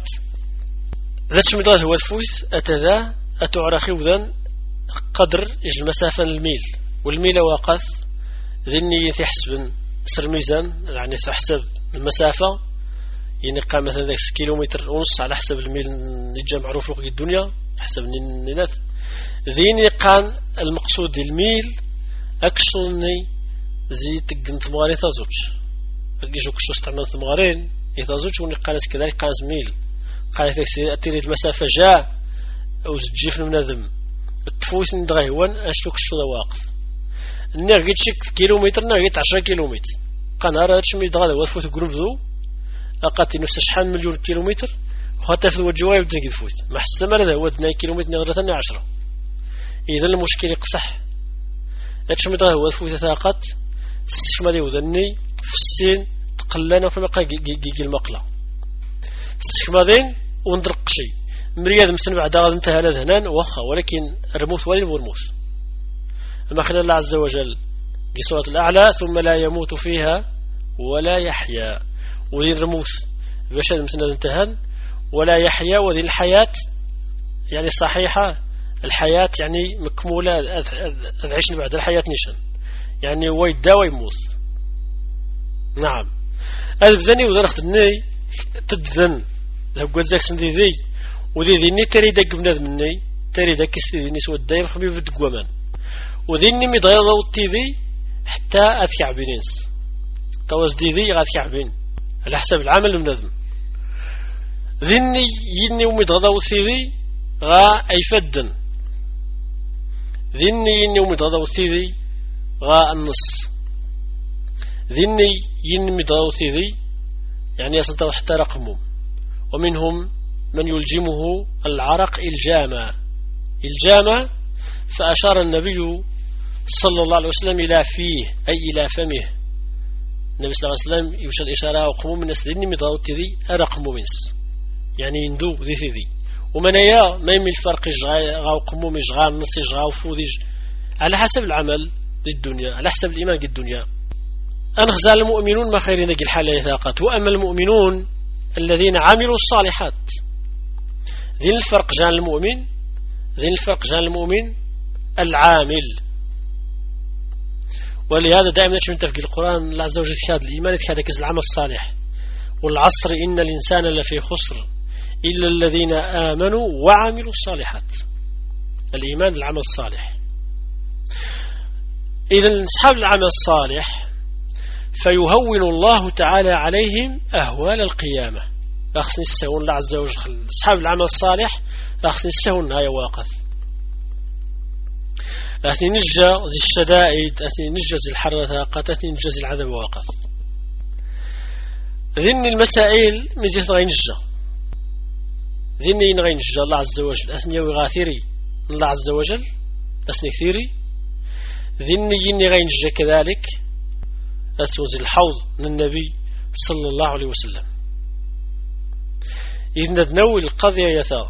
ذات مدار هو الفويث أتذا أتعرخي وذن قدر إج المسافة الميل والميل واقف ذني يحسب سر ميزان يعني تحسب المسافة ينقى مثلا ذاك كيلومتر ونص على حسب الميل نجا معروف في الدنيا حسب الناس ذيني قان المقصود الميل أكشلني زي تقن ثمغارين تازوج أجيجو كشو استعمال ثمغارين يتازوج ونقانس كذلك قانس ميل قانس تريد مسافة جاء أو زجيفن من ذم التفويس ندغي وان أشتو كشو ذا واقف نرجع شك كيلومتر نرجع 10 كيلومتر قنارة شمي دغا ذا وفوت جروب ذو أقاتي نفس شحال مليون كيلومتر وحتى في الوجواي بدنا يفوت ما حسنا ما هذا هو 2 كيلومتر نغير ثاني 10. إذا المشكلة يقصح أتشمي دغا هو الفوت ثاقت السشمة دي وذني في السين تقلنا في مقا جي المقلة السشمة دين وندرق شيء مريض مثل بعد غاد انتهى لذهنان وخا ولكن رموت وين ورموت. أما خلال الله عز وجل في سورة الأعلى ثم لا يموت فيها ولا يحيا وذي الرموت بشر مثل انتهى ولا يحيا وذي الحياة يعني صحيحة الحياة يعني مكمولة عيشنا بعد الحياة نشان يعني ويدا ويموت. نعم هذا بذني ودرخت الني تدذن لو قلت ذاك سندي ذي وذي ذيني تري دق بنادم مني تري دق ذيني سوى الدايم خبيب في الدقوامان وذيني مضيضة والتيذي حتى أثكعبينينس توز دي ذي غاثكعبين على حسب العمل بنادم ذيني يني ومضيضة والتيذي غا أيفدن ذيني يني ومضيضة والتيذي غا النص ذيني يني مضيضة والتيذي يعني يصدق حتى رقمهم. ومنهم من يلجمه العرق الجاما فأشار النبي صلى الله عليه وسلم إلى فيه أي إلى فمه. النبي صلى الله عليه وسلم يوشل إشارة وقموا من السدين مضاوت ذي أرقموا منس يعني يندو ذي ومن يا ما يمي الفرق غاو قموا مجغا نص غاو فوذج على حسب العمل للدنيا على حسب الإيمان الدنيا. أنخزال المؤمنون ما خيرين ذي الحالة يثاقت. وأما المؤمنون الذين عملوا الصالحات ذي الفرق جان المؤمن العامل. ولهذا دائما نتفق في القرآن الله عز وجل شهد الإيمان هذا كز العمل الصالح والعصر إن الإنسان لفي خسر إلا الذين آمنوا وعملوا الصالحات. الإيمان العمل الصالح. إذا أصحاب العمل الصالح فيهون الله تعالى عليهم أهوال القيامة. أخصني السهون الله عز وجل أصحاب العمل الصالح أخصني السهون هاي واقف أثني نجا ذي الشدائد أثني نجا ذي الحرثة أثني نجا ذي العذاب واقف. ذني المسائل مزيث غي نجا ذني غي نجا الله عز وجل أثني وغاثري الله عز وجل أثني كثيري ذني يني غي نجا كذلك أسوز الحوض من النبي صلى الله عليه وسلم. إذن نتنوي القضية يثا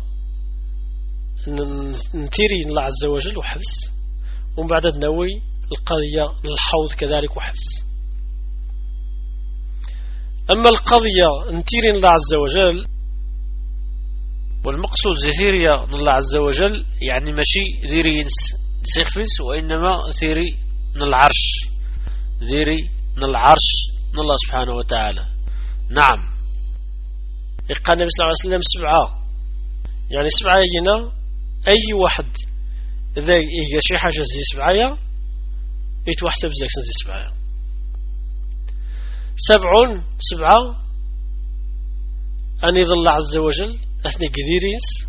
نتيري الله عز وجل وحبس ومن بعد نتنوي القضية الحوض كذلك وحبس. أما القضية نتيري الله عز وجل والمقصود زثيريا الله عز وجل يعني ماشي ذيري سيخفس وإنما ثيري من العرش ذيري من العرش من الله سبحانه وتعالى. نعم. يقال النبي صلى الله عليه وسلم 7، يعني 7 هنا أي واحد إذا يجي شي حاجة زي 7 يتوحسب زي 7. 7 أن يظل الله عز وجل أثني قديرينس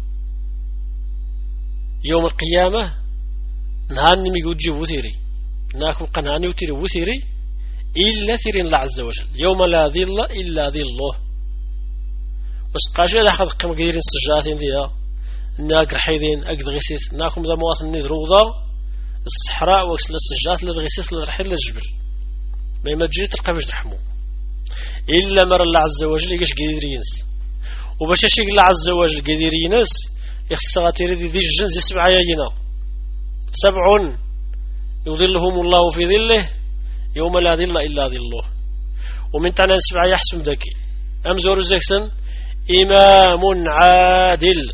يوم القيامة نهاني ميقود جيب وثيري ناكم قناني وثيري وثيري إلا ثيرين الله عز وجل يوم لا ظل إلا ظل الله. وسقاشي هذا أخذ قيم قديرين سجاتين ذيها ناقر حيدين أقد غيسيث ناكم ذا مواطن روضة الصحراء وكسل السجات لغيسيث لرحيل الجبل ما يمجري تلقى باش ترحمو إلا مر الله عز وجل يقاش قديرينس وباش يشيق الله عز وجل قديرينس يخصغاتي ذي الجنس 7 يجينا 7 يظلهم الله في ظله يوم لا ظل إلا ظله. ومن تعنى 7 يحسن ذكي أمزور زكسن إمام عادل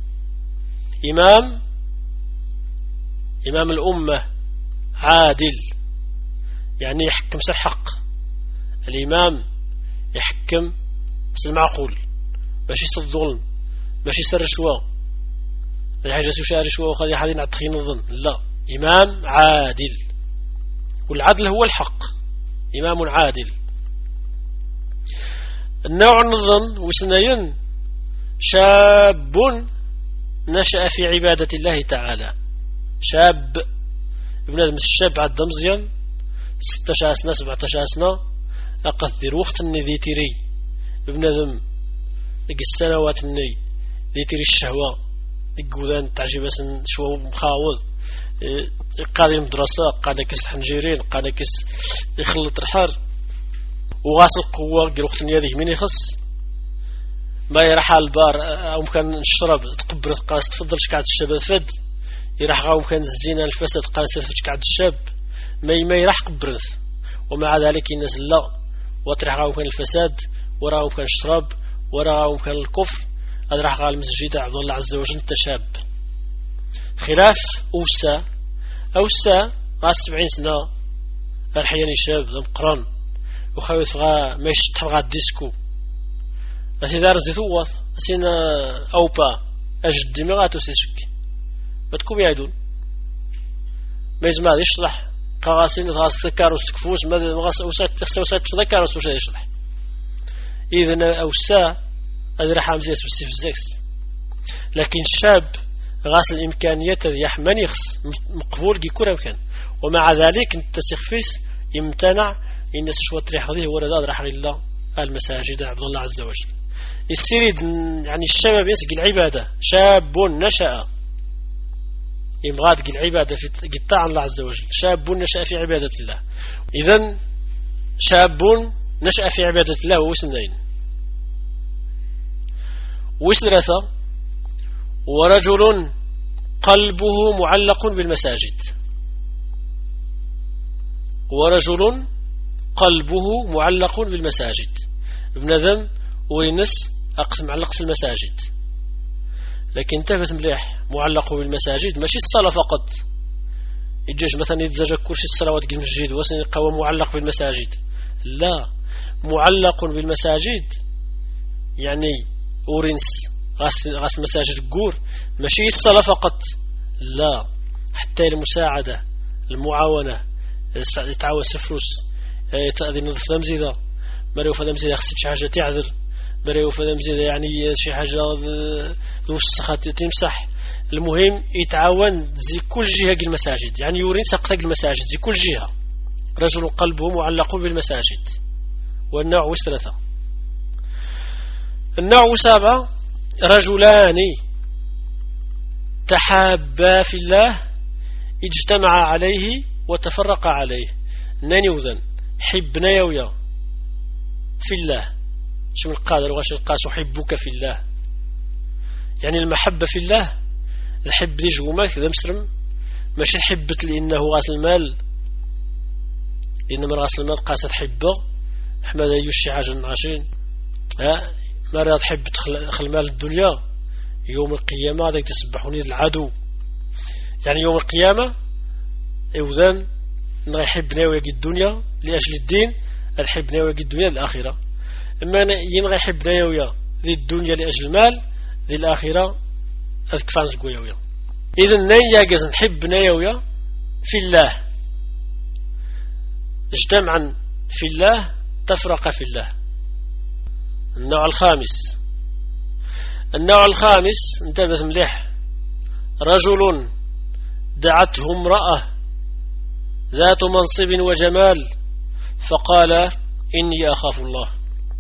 إمام الأمة عادل يعني يحكم الحق. الإمام يحكم المعقول ماشي الظلم ماشي سر الشواء الحاجة سوشار الشواء وخذ حدين عتخين الظن لا إمام عادل والعدل هو الحق إمام عادل. النوع النظم وسنين شاب نشأ في عبادة الله تعالى. شاب ابن آدم الشاب عد مزيان 16 سنة 17 سنة أقدر وقت الني ذي تيري ابن آدم لقي السنوات الني ذي تيري الشهوة الجودان تعجب سن شو مخاوض قاعد مدرسة قاعد كيس حنجيرين قاعد كيس يخلط الحر وغاسل قوة قال وقت الني هذه من يخص ما يروح على البار أو مكان الشرب تقبر قاس تفضلش قاعد الشاب فد يروح غاو مكان الزينة الفساد قاس تفدش قاعد الشاب ما يروح قبرث. ومع ذلك الناس لا وتروح غاو مكان الفساد وراه مكان الشرب وراه مكان الكفر هذا راح غا المسجد عبد الله عز وجل انت شاب. خلاف أوسا غا 70 سنة الحياني شاب ذم قران وخاوث غا ما يشتح غا الديسكو أثي دار زيثوث أسينا أوبا أجد دماغاتو سيسك ما تكون يعيدون ما يزم هذا يشرح قاسين غاس تذكروا تكفوس ما غاس أوسات تخسوسات تذكروا وش يشرح. إذن أوسا هذا راح عم زيس بالسيف الزكس. لكن الشاب غاس الإمكانيات هذه يحمل يخص مقبول يكون مكان ومع ذلك انت سخفيس يمتنع الناس شو تريح هذه ورد راح لله المساجد عبد الله عز وجل. السيريد يعني الشباب يسقي العبادة شاب نشأ يبغى العبادة في قطاع الله عز وجل. شاب نشأ في عبادة الله. إذن شاب نشأ في عبادة الله وسنين وثلاثة ورجل قلبه معلق بالمساجد. ورجل قلبه معلق بالمساجد ابن ذم وينس أقسم علق المساجد. لكن انتبه مليح معلق بالمساجد ماشي الصلاة فقط يجيش مثلا يتزجى كرسي الصلوات قل المسجد وسن يقوى معلق بالمساجد لا معلق بالمساجد يعني أورنس غاس المساجد قور ماشي الصلاة فقط لا حتى المساعدة المعاونة يتعاون سفروس يتأذن الثمزيدة مريو فدمزيدة خصت شي حاجة تعذر مريو فدمزيدة يعني شي حاجة وسخات تمسح. المهم يتعاون زي كل جهة المساجد يعني يورين سقط المساجد زي كل جهة. رجل قلبه معلق بالمساجد. والنوع 3. النوع 7 رجلان تحابا في الله اجتمع عليه وتفرق عليه. ناني وذن حبنا يويا في الله شو القادر واش القاس أحبك في الله يعني المحبة في الله الحب دي جومك ذا مسرم ماشي الحبة لأنه غاس المال إنما غاس المال قاس حبه أحمد يوشي حاجة نعشين ما راه تحب تخل مال الدنيا يوم القيامة ذاك تسبحوني العدو يعني يوم القيامة إذن نغيحب ناوي الدنيا لأجل الدين الحب ناوي الدنيا الآخرة. إما ينغي يحب ناوي ذي الدنيا لأجل المال ذي الآخرة أذكفان زقويا. إذن نايا جاز نحب ناوي في الله، اجتمعا في الله تفرق في الله. النوع الخامس انتبه مليح، رجل دعته امرأة ذات منصب وجمال فقال إني أخاف الله،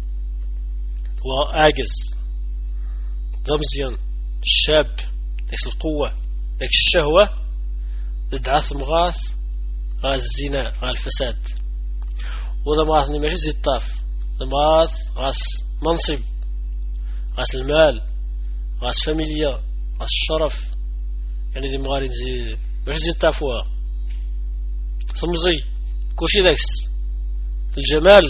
وآجز ضمزيا الشاب ذيك القوة ذيك الشهوة دعاث مغاث غاز الزنا غاز الفساد، وذا مغاث ماشي زي الطاف، مغاث غاز منصب غاز المال غاز فاميليا غاز الشرف، يعني ذي مغارين زي ماشي زي الطافوها ثمزي كوشي ذاكس الجمال.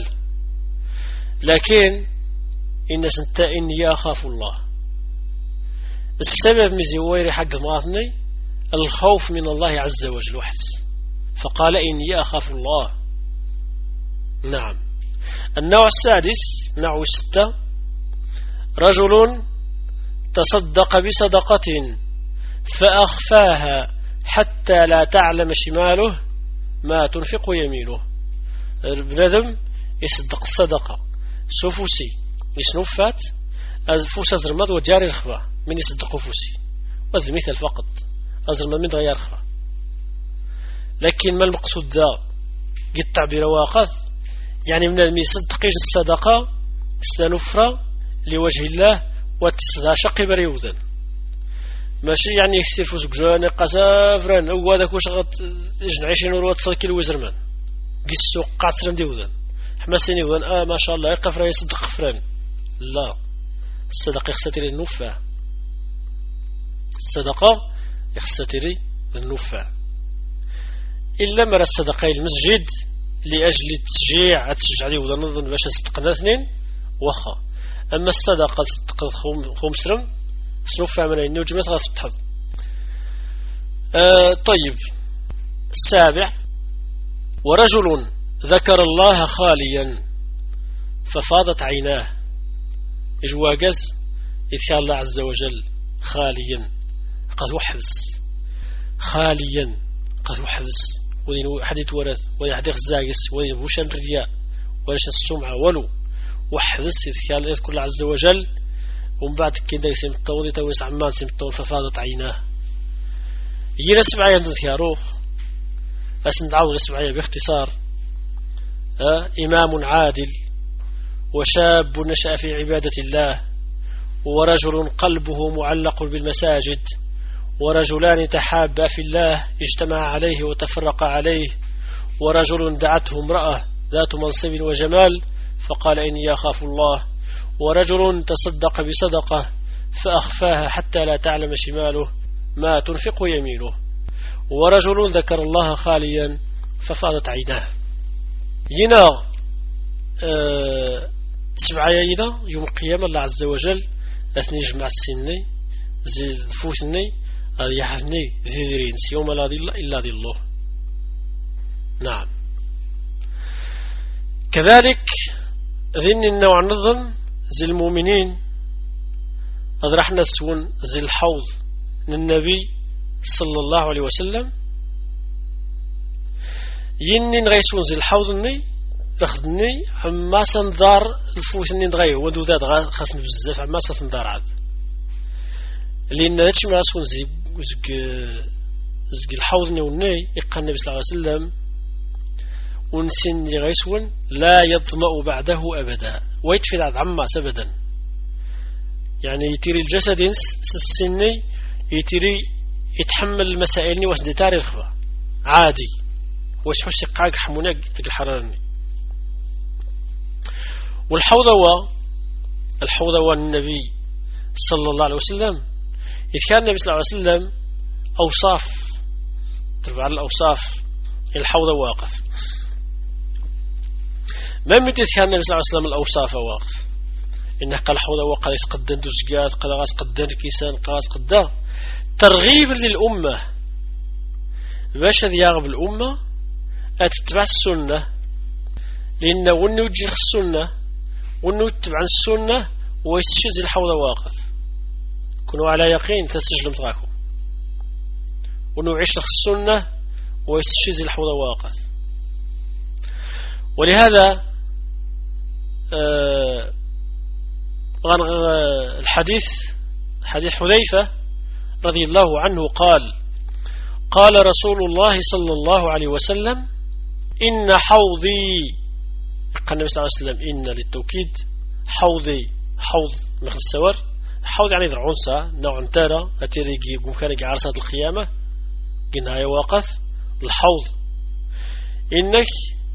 لكن إن سنتا إني أخاف الله، السبب مزيويري حق مغاثني الخوف من الله عز وجل وحد، فقال إني أخاف الله. نعم. النوع السادس نوع 6، رجل تصدق بصدقة فأخفاها حتى لا تعلم شماله ما تنفق يمينه. بنادم يصدق الصدقة سفوسي يسنفات فوس أزرماد وجاري الخفا من يصدق فوسي، وهذا مثال فقط أزرماد من غير خفا. لكن ما المقصود ذا قد تعبير واقف، يعني من المصدقين الصدقة استنفرة لوجه الله وتصدى شقي بريوذا، ماشي يعني يكسر فوسك جواني قسافران هو هذاك واش غتجن 20 ورو تصلكي الوزرمان قيسو قاصرن ديوذا حماسيني وذن ما شاء الله يقف راه يصدق خفران. لا، الصدقة يخستري النفع، الصدقة يخستري النفع. إلا مرة الصدقة المسجد لأجل التشجيع تشجع ديوذا نظن باش تصدقنا 2 وخا، أما الصدقة تصدق 5 سنفع من أنه جمعت غتفتحض. طيب 7، ورجل ذكر الله خاليا ففاضت عيناه، إجواجز إذكار الله عز وجل خاليا قد وحبس، خاليا قد وحبس، وين حديث ورث وين حديث الزاقس وين بوشان الرياء ولاش السمعة ولو وحبس إذكار الله عز وجل، ومن بعد كده يسمطون يتوس عمان سمطون ففاضت عيناه. يجينا 7 ينذكروه أسند عوض 7 باختصار. إمام عادل، وشاب نشأ في عبادة الله، ورجل قلبه معلق بالمساجد، ورجلان تحابا في الله اجتمع عليه وتفرق عليه، ورجل دعته امرأة ذات منصب وجمال فقال إني أخاف الله، ورجل تصدق بصدقة فأخفاها حتى لا تعلم شماله ما تنفق يمينه، ورجل ذكر الله خاليا ففاضت عيناه. ينا 7 ينا يوم القيامة الله عز وجل أثني جمع السني زي فوتني يحفني ذي يوم لا ظل إلا ظله. نعم. كذلك ذن النوع نظن زي المؤمنين أذرحنا سون زي الحوض للنبي صلى الله عليه وسلم، ينين غيسون زي الحوض ني رخدني عما سندار الفوتني نغير ودو ذات خاصني بزاف عما سندار عاد، لأن هادشي ما سون زي الحوض ني وني يقال النبي صلى الله عليه وسلم ونسين غيسون لا يظمأ بعده أبدا ويتفيد عما أبدا، يعني يتيري الجسد السني يتيري يتحمل المسائل واش دي تاريخ عادي واش حسي قاق حمونك الحرارني. والحوض هو النبي صلى الله عليه وسلم، إذ كان النبي صلى الله عليه وسلم أوصاف تربع الأوصاف الحوض واقف، ما متى كان النبي صلى الله عليه وسلم الأوصاف واقف، إنه قال الحوض وقال يسقدن دوزقات قال غاس قدن كيسان قاس قدا ترغيب للأمة باش يغب الأمة أتتبع السنة لأن ونو يجي السنة ونو يتبع السنة ويستشز الحوض واقف كونوا على يقين تسجل متغاكم ونو يعيش السنة ويستشز الحوض واقف. ولهذا الحديث حديث حذيفة رضي الله عنه قال رسول الله صلى الله عليه وسلم إن حوضي، قال النبي صلى الله عليه وسلم إن للتوكيد، حوضي حوض مثل السور، حوض يعني عنصة نوع تارة أتيريجي يقوم كان عرصة القيامة قلنا يواقف الحوض إنك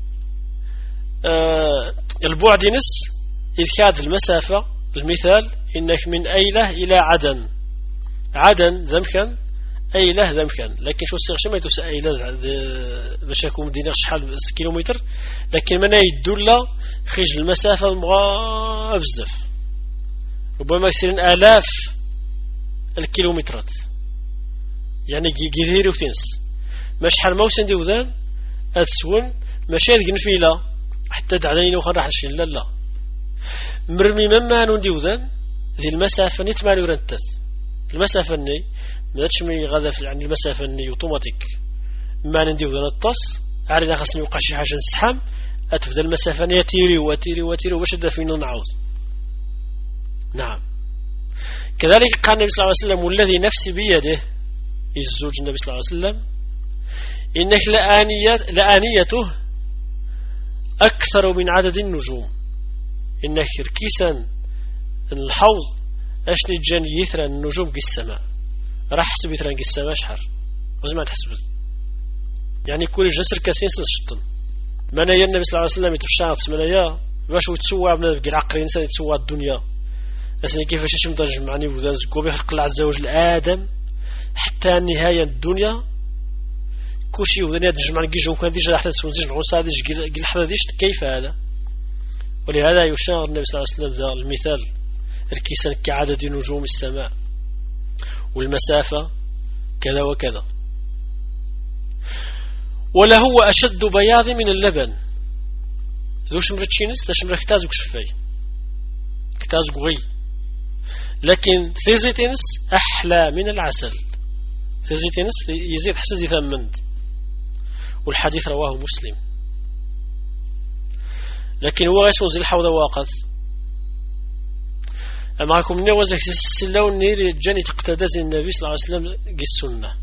البعد نس إذ كاد المسافة المثال إنك من أيلة إلى عدن ذمكن أيلة ذمكن، لكن شو السيغ شما يتوسع أيلة باش يكون مدينة شحال كيلومتر، لكن من يدل خيج المسافة المغا بزاف ربما يصيرين آلاف الكيلومترات، يعني كثير وتنس مش حال موسن دي وذان أتسون مشي هذيك نفيلة حتى دعيني وخر راح نشيل لا مرمي مما نودي وذان ذي المسافة نتمال يرنتث المسافة ني ما تشمي غدا في يعني المسافة ني اوتوماتيك ما ندي وذان الطاس عارنا خاصني يوقع شي حاجة نسحم أتبدا المسافة ني تيري وباش دا فينا نعوض. نعم كذلك قال النبي صلى الله عليه وسلم والذي نفسي بيده الزوج النبي صلى الله عليه وسلم إنك لآنيته أكثر من عدد النجوم، إنك ركيسا الحوض أشني الجن يثرى النجوم قي السماء راح حسب يثرى قي السماء شحر وزمان تحسب يعني كل جسر كاسين سلسطن منايا النبي صلى الله عليه وسلم يتفشعط منايا باش يتسوى من العقل إنسان يتسوى الدنيا أسنى كيفاش يشمدرج معني وذا زكو بيخلق الله عز وجل آدم حتى نهاية الدنيا كوشي وذا نجمع نجيجو كان ديجا حتى تسون زيج نعوص هذا قل حتى ديش كيف هذا. ولهذا يشار النبي صلى الله عليه وسلم ذا المثال الكيسان كعدد نجوم السماء والمسافة كذا وكذا. ولا هو أشد بياض من اللبن ذو شمرة تشينس لا شمرة كتازو كشفاي كتازو غي، لكن ثيزيتينس أحلى من العسل، ثيزيتينس يزيد حسن ثمند، والحديث رواه مسلم. لكن هو غير زي الحوض واقف معكم نوزك السلون نير الجنة تقتدى النبي صلى الله عليه وسلم قي السنة.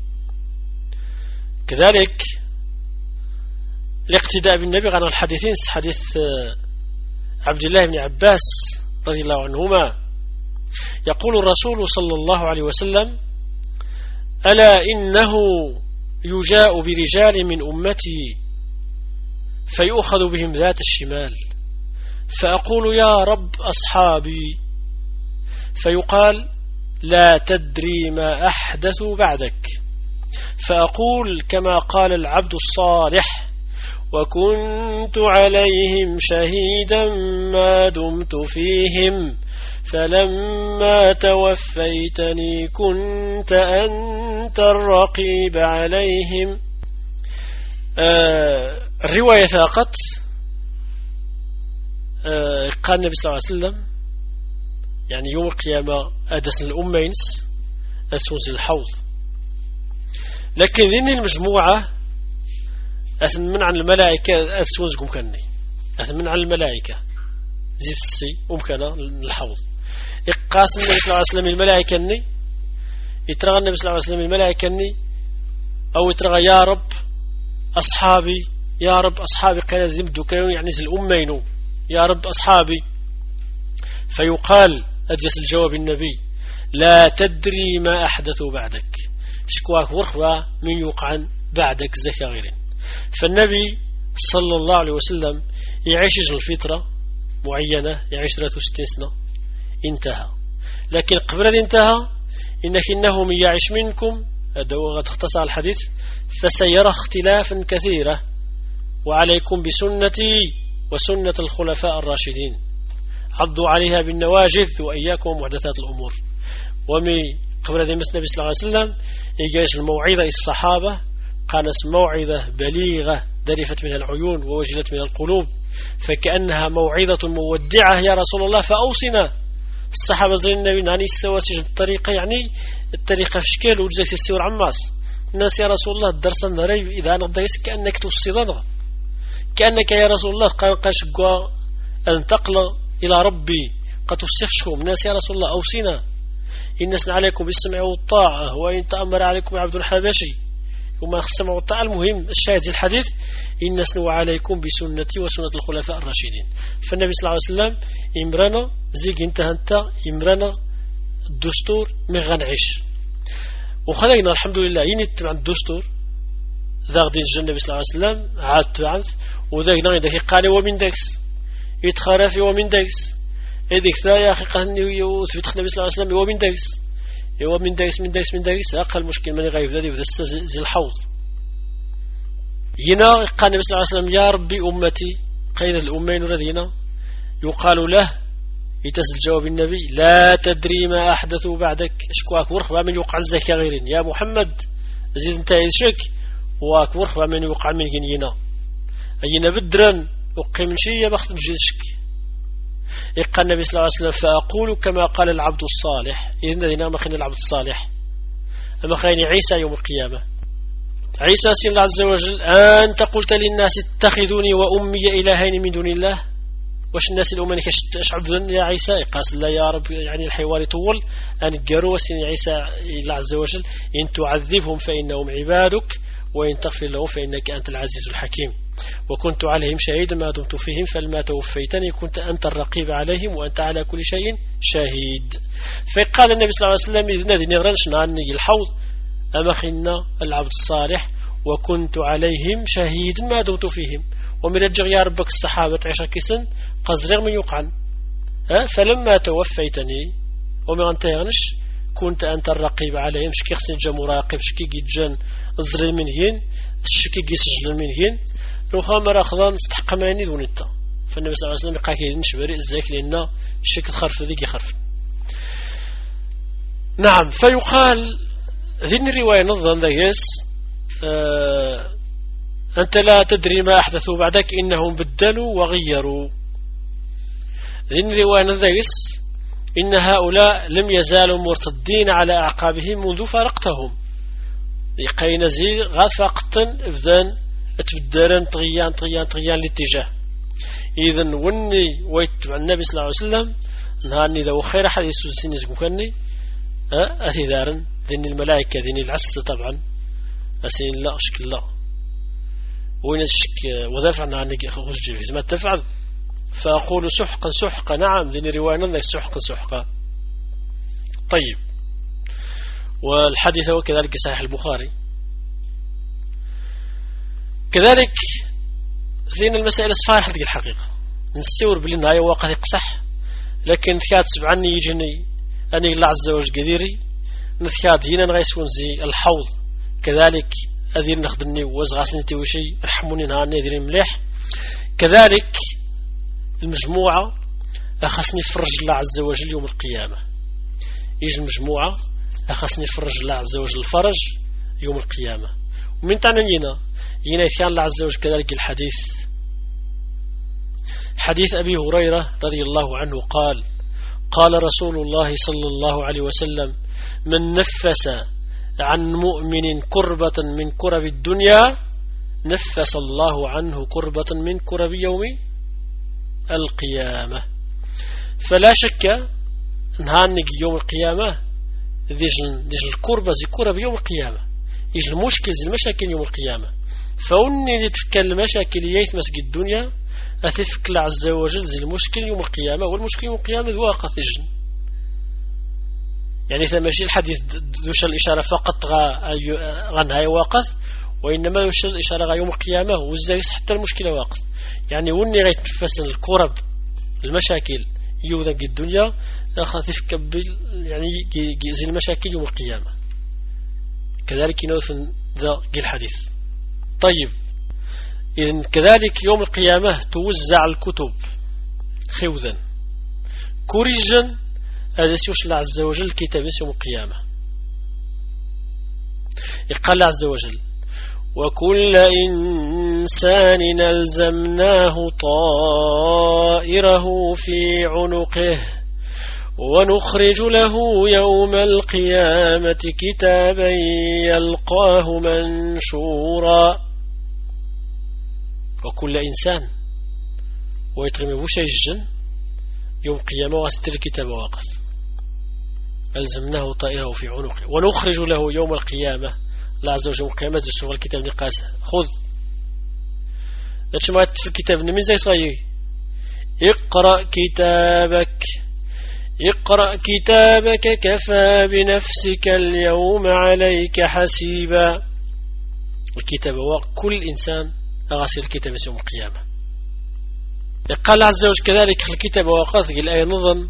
كذلك الاقتداء بالنبي عن الحديثين حديث عبد الله بن عباس رضي الله عنهما يقول الرسول صلى الله عليه وسلم ألا إنه يجاء برجال من أمتي فيؤخذ بهم ذات الشمال فأقول يا رب أصحابي فيقال لا تدري ما أحدث بعدك فأقول كما قال العبد الصالح وكنت عليهم شهيدا ما دمت فيهم فلما توفيتني كنت أنت الرقيب عليهم. الرواية ثاقت قال النبي صلى الله عليه وسلم يعني يوم القيامة أدس الأمينس أسوز الحوض، لكن ذين المجموعة أثن من عن الملائكة أسوزكم كني أثن من عن الملائكة زيت السي ومكنا الحوض إقاس النبي صلى الله عليه وسلم الملائكة ني يترغى النبي صلى الله عليه وسلم الملائكة ني أو يترغى يا رب أصحابي يا رب أصحابي قال زمدو كانوا يعني زي الأمين يا رب أصحابي فيقال أجلس الجواب النبي لا تدري ما أحدثوا بعدك شكواك ورخوا من يوقعا بعدك زكا غيرين. فالنبي صلى الله عليه وسلم يعيش الفترة معينة يعيش 63 سنة انتهى، لكن قبل أن انتهى إنه من يعيش منكم هذا هو تختصر الحديث فسيرى اختلافا كثيرة وعليكم بسنتي وسنة الخلفاء الراشدين عضوا عليها بالنواجذ وإياكم محدثات الأمور. ومن قبل ذلك النبي صلى الله عليه وسلم يجيش الموعظة الصحابة كانت موعظة بليغة درفت من العيون ووجلت من القلوب فكأنها موعظة مودعة يا رسول الله فأوصنا. الصحابة زين النبي نعني السواسج الطريقة يعني الطريقة في شكل وجزاك السور عماس الناس يا رسول الله الدرس النريب إذا أنا ضيس كأنك توصينا كأنك يا رسول الله قاشقوا أن تقلى إلى ربي قد تفسخشهم الناس يا رسول الله أوصنا إن نسن عليكم بالسمع والطاعة وإن تأمر عليكم عبد الحبشي وما السمع والطاعة. المهم الشاهد في الحديث إن نسن عليكم بسنتي وسنة الخلفاء الراشدين. فالنبي صلى الله عليه وسلم إمرنا زيق انت إمرنا الدستور من غنعيش وخلينا الحمد لله ينتبع الدستور ذاك دين النبي صلى الله عليه وسلم عاد تبعنث وذاك ذاك قال ومن داكس يتخرافي ومن داكس هذيك ثا يا أخي قال وثبت النبي صلى الله عليه وسلم ومن داكس من داكس أقل مشكل من غير ذلك زي الحوض هنا قال النبي صلى الله عليه وسلم يا ربي أمتي قيد الأمين الذين يقال له يتسل جواب النبي لا تدري ما أحدثوا بعدك اشكواك ورخ من يوقع الزكاة غيرين يا محمد زيد انت يشك واك ورخ من يوقع من جنينا أينا بدرا وقيم شيء بخدم جيشك. يقال النبي صلى الله عليه وسلم فأقول كما قال العبد الصالح إذن ذينا ما خين العبد الصالح أما خين عيسى يوم القيامة عيسى سين الله عز وجل أنت قلت للناس اتخذوني وأمي إلهين من دون الله واش الناس الأماني كشعبدن يا عيسى قاس الله يا رب يعني الحوار طول أن قالوا سين عيسى الله عز وجل إن تعذبهم فإنهم عبادك وإن تغفر لهم فإنك أنت العزيز الحكيم وكنت عليهم شهيدا ما دمت فيهم فلما توفيتني كنت أنت الرقيب عليهم وأنت على كل شيء شهيد. فقال النبي صلى الله عليه وسلم إذن ذي نغرنش نعني الحوض أما خلنا العبد الصالح وكنت عليهم شهيدا ما دمت فيهم ومرجع يا ربك الصحابة عشر كسن قصدر من يقعن فلما توفيتني وما أنت يغنش كنت أنت الرقيب عليهم شكي خسن جا مراقب شكي جن الظل من هين شكي سجل من هين لو خامر أخذان استحق ماني دون التا. فالنبي صلى الله عليه وسلم يقول كيدين شبري ازاك لأن الشكل خرف ذيك يخرف. نعم فيقال ذي الرواية نظام ذيس أنت لا تدري ما أحدثوا بعدك إنهم بدلوا وغيروا. ذي الرواية ذيس إن هؤلاء لم يزالوا مرتدين على أعقابهم منذ فارقتهم يقين زي غفقتن إذن تبدلن طغيان الاتجاه. إذن وني ويتبع النبي صلى الله عليه وسلم نهارني ذو خير حديث سنة مكني أثيدارن ذن الملائكة ذن العس طبعا أسين لا أشك الله وين الشك وذافعنا عنك خرج في ما تفعل فأقول سحقا نعم ذن رواية نظر سحقا. طيب والحديث وكذلك صحيح البخاري كذلك ذين المسائل الصفار حدق الحقيقة نستور بالنهاية واقع يقصح لكن ثيات سبعني يجني أني الله عز وجل قديري نثيات هنا نغيسون زي الحوض كذلك أذير نخدمني وزغاسني توشي رحموني نهارني أذير مليح. كذلك المجموعة أخصني فرج الله عز وجل يوم القيامة يجي المجموعة أخصني فرج الله عز وجل الفرج يوم القيامة. ومن تعنينا ينايثان الله عز وجل كذلك الحديث حديث أبي هريرة رضي الله عنه قال رسول الله صلى الله عليه وسلم من نفس عن مؤمن كربة من كرب الدنيا نفس الله عنه كربة من كرب يوم القيامة. فلا شك أنها يوم القيامة ديج الكربة زي كرب يوم القيامة يجي المشكل زي المشاكل يوم القيامة. فوني تفكر المشاكل يثمس الدنيا أثفك الله عز وجل زي المشكل يوم القيامة والمشكل يوم القيامة ذو واقع الجن يعني ثماشي الحديث دوش الإشارة فقط غنها واقف وإنما دوش الإشارة يوم القيامة وزايس حتى المشكلة واقف يعني وني غيتنفس الكرب المشاكل يوم الدنيا أخذف يعني زي المشاكل يوم القيامة كذلك ينوثن ذا الحديث. طيب إذن كذلك يوم القيامة توزع الكتب خوذا كوريجا هذا سيوش الله عز وجل كتاب يوم القيامة. يقال الله عز وجل وكل إنسان ألزمناه طائره في عنقه ونخرج له يوم القيامة كتابا يلقاه منشورا. وكل إنسان ويتغمي بوشي الجن يوم قيامة وستر الكتاب واقف ألزمناه طائره في عنقه ونخرج له يوم القيامة الله عز وجل القيامة دسوا الكتاب نقاسه خذ لتشمعت في الكتاب من زي صغير اقرأ كتابك كفى بنفسك اليوم عليك حسيبا. الكتاب هو كل إنسان أغسل الكتاب يوم القيامة. قال عز وجل كذلك الكتاب وقصد الآية نظم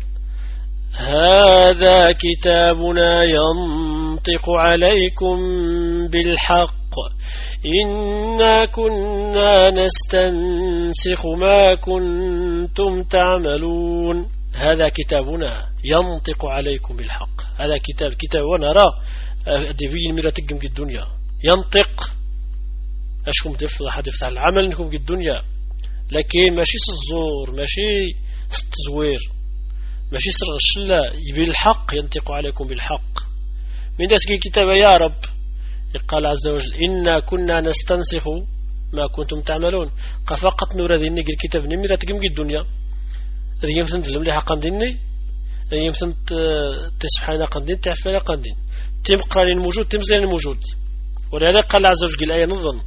هذا كتابنا ينطق عليكم بالحق إنا كنا نستنسخ ما كنتم تعملون. هذا كتابنا ينطق عليكم بالحق. هذا كتاب ونرى ديفين ميرا تقم الدنيا ينطق أشكم تفتح العمل نكم الدنيا لكن ماشي الزور ماشي التزوير ماشي سرغ الشلة بالحق ينطق عليكم بالحق. من داسك كتاب يا رب قال عز وجل إنا كنا نستنسخ ما كنتم تعملون فقط نور ذي نقل كتاب نميرا تقم الدنيا ذي يمثل دلم لها قنديني ذي يمثل تسبحانا قندين تعفانا قندين تم قرانين موجود تم زين موجود. ولهذا قال عز وجل الآية نظن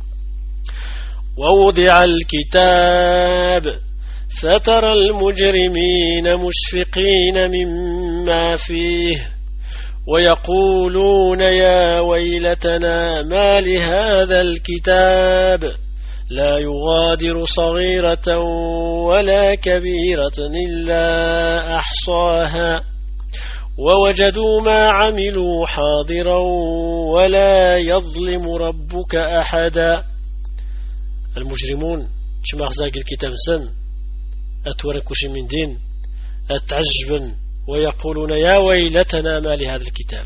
ووضع الكتاب فترى المجرمين مشفقين مما فيه ويقولون يا ويلتنا ما لهذا الكتاب لا يغادر صغيرة ولا كبيرة إلا أحصاها ووجدوا ما عملوا حاضرا ولا يظلم ربك أحدا. المجرمون شما أخزاق الكتاب سن أتوركوش من دين أتعجبا ويقولون يا ويلتنا ما لهذا الكتاب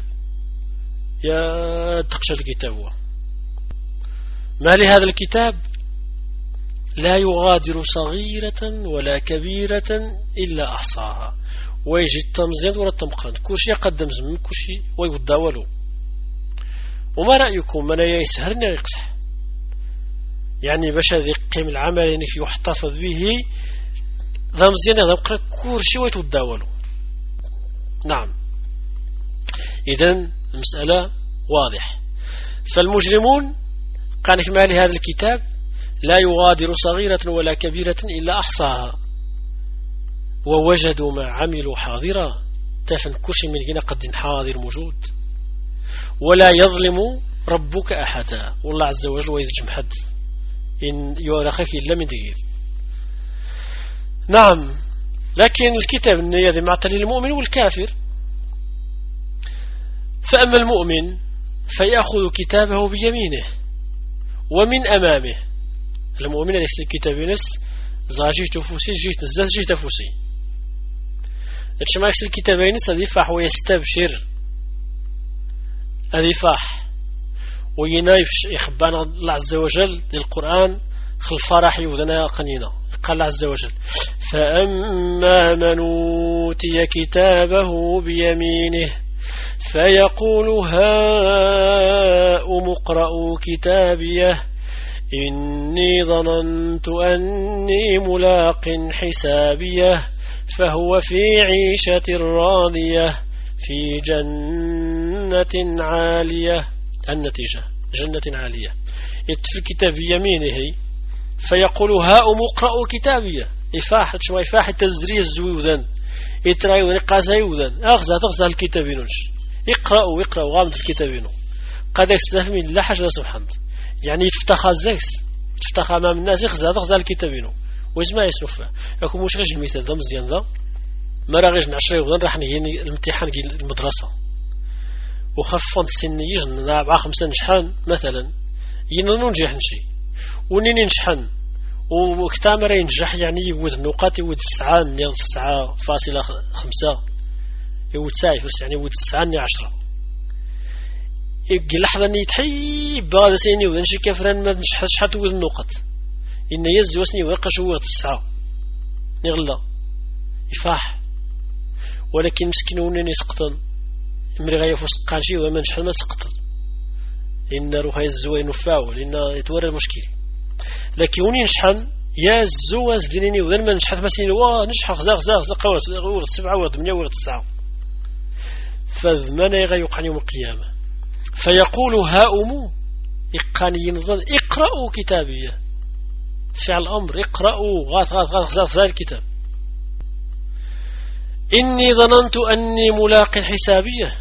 يا تقشى الكتاب ما لهذا الكتاب لا يغادر صغيرة ولا كبيرة إلا أحصاها ويجي التمزيد ولا التمقرن كوشي يقدم زمن كوشي ويوداولو. وما رأيكم من يسهرني يقصح يعني باش هذه قيم العمل يعني يحتفظ به ذا مزيان هذا بقى كورشي ويتوداولو. نعم إذن المسألة واضح. فالمجرمون قال كمال هذا الكتاب لا يغادر صغيرة ولا كبيرة إلا أحصاها ووجدوا ما عملوا حاضرا تفن كوشي من هنا قد حاضر موجود ولا يظلم ربك أحدا. والله عز وجل ويذجم حد إن يورخك إلا من دقيق. نعم لكن الكتاب النيادي معطل للمؤمن والكافر. فأما المؤمن فيأخذ كتابه بيمينه ومن أمامه. المؤمن يكسل الكتاب نس زاجيت فوسي جيت نزاز جيت فوسي اتشما يكسل الكتاب نس أذيفاح ويستبشر أذيفاح وينايف يخبان الله عز وجل للقرآن خل فرح يوذنا قنينا. قال الله عز وجل فأما من أوتي كتابه بيمينه فيقول هاؤم اقرءوا كتابيه إني ظننت أني ملاق حسابيه فهو في عيشة راضية في جنة عالية. النتيجة جنة عالية. يتفي كتاب بيمينه فيقول هاؤم اقرأوا كتابيه إفاحة شوي إفاحة تزري الزوذن يترايون يقاسيوذن أغزى الكتابينوش اقرأوا غامض الكتابينو قد يستفهم الله حاجة سبحانه يعني يتفتخى الزكس يتفتخى أمام الناس يغزى الكتابينو وإزما يسنفه يكون مش غير المثال ذا مزيان ذا ما راغيش نعشري وذن راح نهيني الامتحان المدرسة وخفض السن يجن نابع 5 نشحان مثلا يننجح نشي ونين نشحن وكتامر ينجح يعني يود نقاط يود 9 نيل 9.5 يود سايفرس يعني يود 9 10 يجي لحظة يتحيب هذا سيني وذا نشي كافران ما نشحت وذ النقط إن يز وسني ويقش هو 9 نغلا يفاح ولكن مسكنون يسقطن مري غاية فسقان شي وما نشحت ما سقطن إن روح يزوين وفاول إن يتورى المشكل لكن وني نشحن يا الزواز دينيني وذن ما نشحت مسين نشحت غزا قوة 7 و 8 و 9 فذمنا يغيق عن يوم القيامة فيقول هاؤم إقاني ينظن اقرأوا كتابية فعل أمر اقرأوا غاث الكتاب إني ظننت أني ملاق حسابية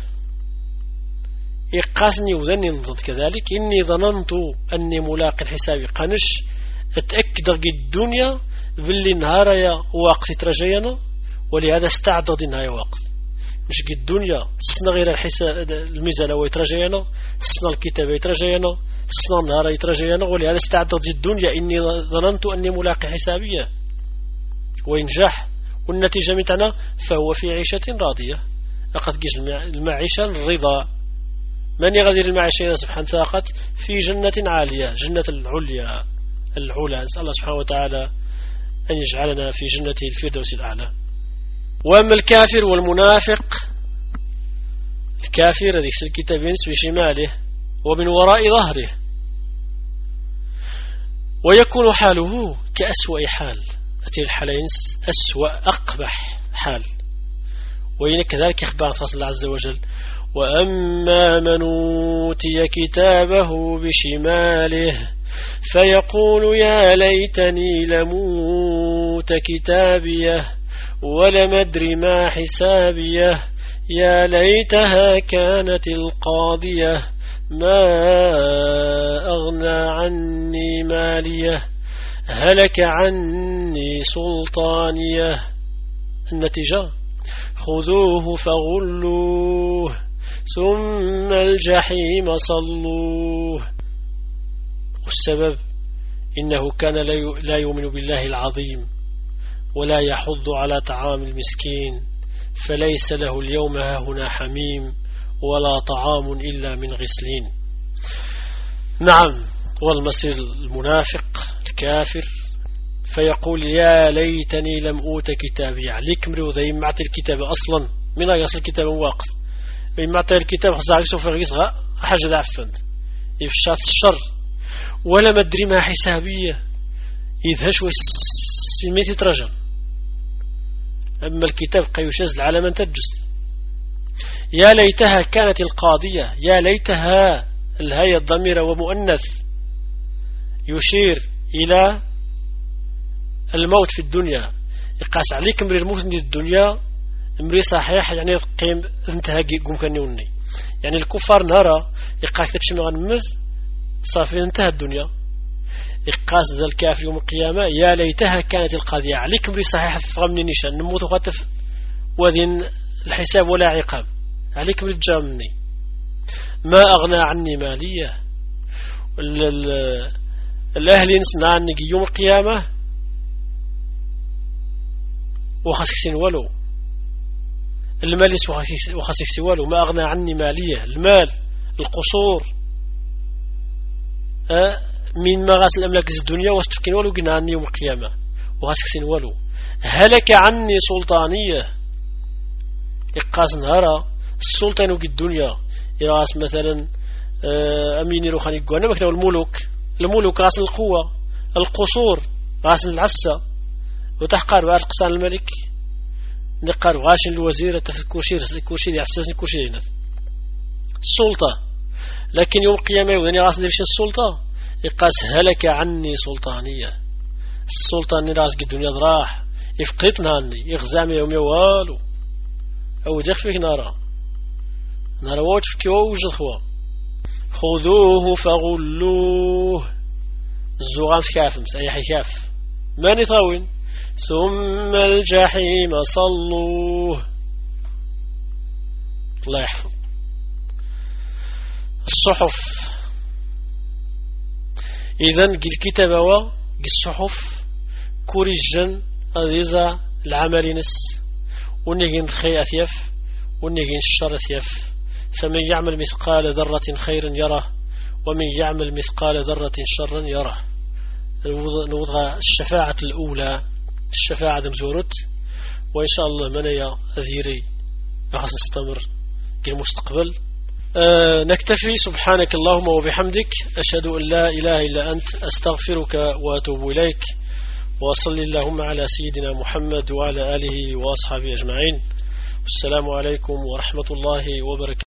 إقاسني وذني نظنت كذلك إني ظننت أني ملاق حسابي قانش أتأكد الدنيا باللي نهاريا وقت ترجينا ولهذا استعدد نهاية وقت مش قد الدنيا سنا غير الحساب الميزان ويترجينا سنا الكتاب يترجينا سنا النهار يترجينا ولهذا استعدت الدنيا إني ظننت أني ملاقي حسابية وينجح والنتيجة متعنا فهو في عيشة راضية لقد جيش المعيشة الرضا من يغادر المعيشة سبحانه ثاقت في جنة عالية جنة العليا العلا نسأل الله سبحانه وتعالى أن يجعلنا في جنته الفردوس الأعلى وأما الكافر والمنافق الكافر هذيك الكتاب ينس بشماله ومن وراء ظهره ويكون حاله كأسوأ حال أتي الحالين أسوأ أقبح حال وإن كذلك إخبار الله عز وجل وأما من أوتي كتابه بشماله فيقول يا ليتني لموت كتابيه ولم أدر ما حسابيه يا ليتها كانت القاضية ما أغنى عني ماليه هلك عني سلطانيه النتيجة خذوه فغلوه ثم الجحيم صلوه والسبب إنه كان لا يؤمن بالله العظيم ولا يحض على طعام المسكين فليس له اليوم هاهنا حميم ولا طعام إلا من غسلين. نعم والمصير المنافق الكافر فيقول يا ليتني لم أوت كتابي عليك مريو ذي معطي الكتاب أصلا من يصل الكتاب واقف من معطي الكتاب خزاق سوف يغيصها حاجة دعفند يفشات الشر ولا مدري ما حسابية إذا شوي سميتي ترجم أما الكتاب قيوشاز العالم تجس يا ليتها كانت القاضية يا ليتها الهاية الضميرة ومؤنث يشير إلى الموت في الدنيا يقاس عليك مري الموت في الدنيا مري صحيح يعني قيم انتهى قوم كان يوني يعني الكفار نرى يقاس تكشم غنمز صافي انتهى الدنيا يقاس ذا الكافر يوم القيامة يا ليتها كانت القاضية عليك مري صحيح فغمني نيشان نموت وخطف وذين الحساب ولا عقاب عليك مري تجامني ما أغنى عني مالية الأهل نسمع عني يوم القيامة وخسكسين ولو المال وخسكسين ولو ما أغنى عني مالية المال القصور من مغاس الأملاك الدنيا واستكين ولو قنا عني يوم القيامة وخسكسين ولو هلك عني سلطانية إقاس نهارا السلطان وقي الدنيا يراس مثلا أميني روحاني قوانا مكتب الملوك راس القوة القصور راس العسى وتحقر بعد قصان الملك نقار غاشن الوزير كوشير يحسسني كوشير السلطة لكن يوم القيامة يعني راس نديرش السلطة يقاس هلك عني سلطانية السلطان راس قد الدنيا ضراح يفقدنا عني يغزامي يوم يوالو أو دخفك نارا واتف كي ووجد خوا خذوه فغلوه الزغام في كافمس أي حكاف ماني طاوين ثم الجحيم صلوه الله يحفظ الصحف إذن قل الكتاب قل الصحف كوريجن أذيزا العمل نس ونجين الخير أثيف ونجين الشر أثيف فمن يعمل مثقال ذرة خيرا يره ومن يعمل مثقال ذرة شرا يره. نوضع الشفاعة الأولى الشفاعة مزورت، وإن شاء الله من أذيري أخص نستمر كالمستقبل. نكتفي. سبحانك اللهم وبحمدك، أشهد أن لا إله إلا أنت، أستغفرك وأتوب إليك، وصل اللهم على سيدنا محمد وعلى آله وأصحابه أجمعين. السلام عليكم ورحمة الله وبركاته.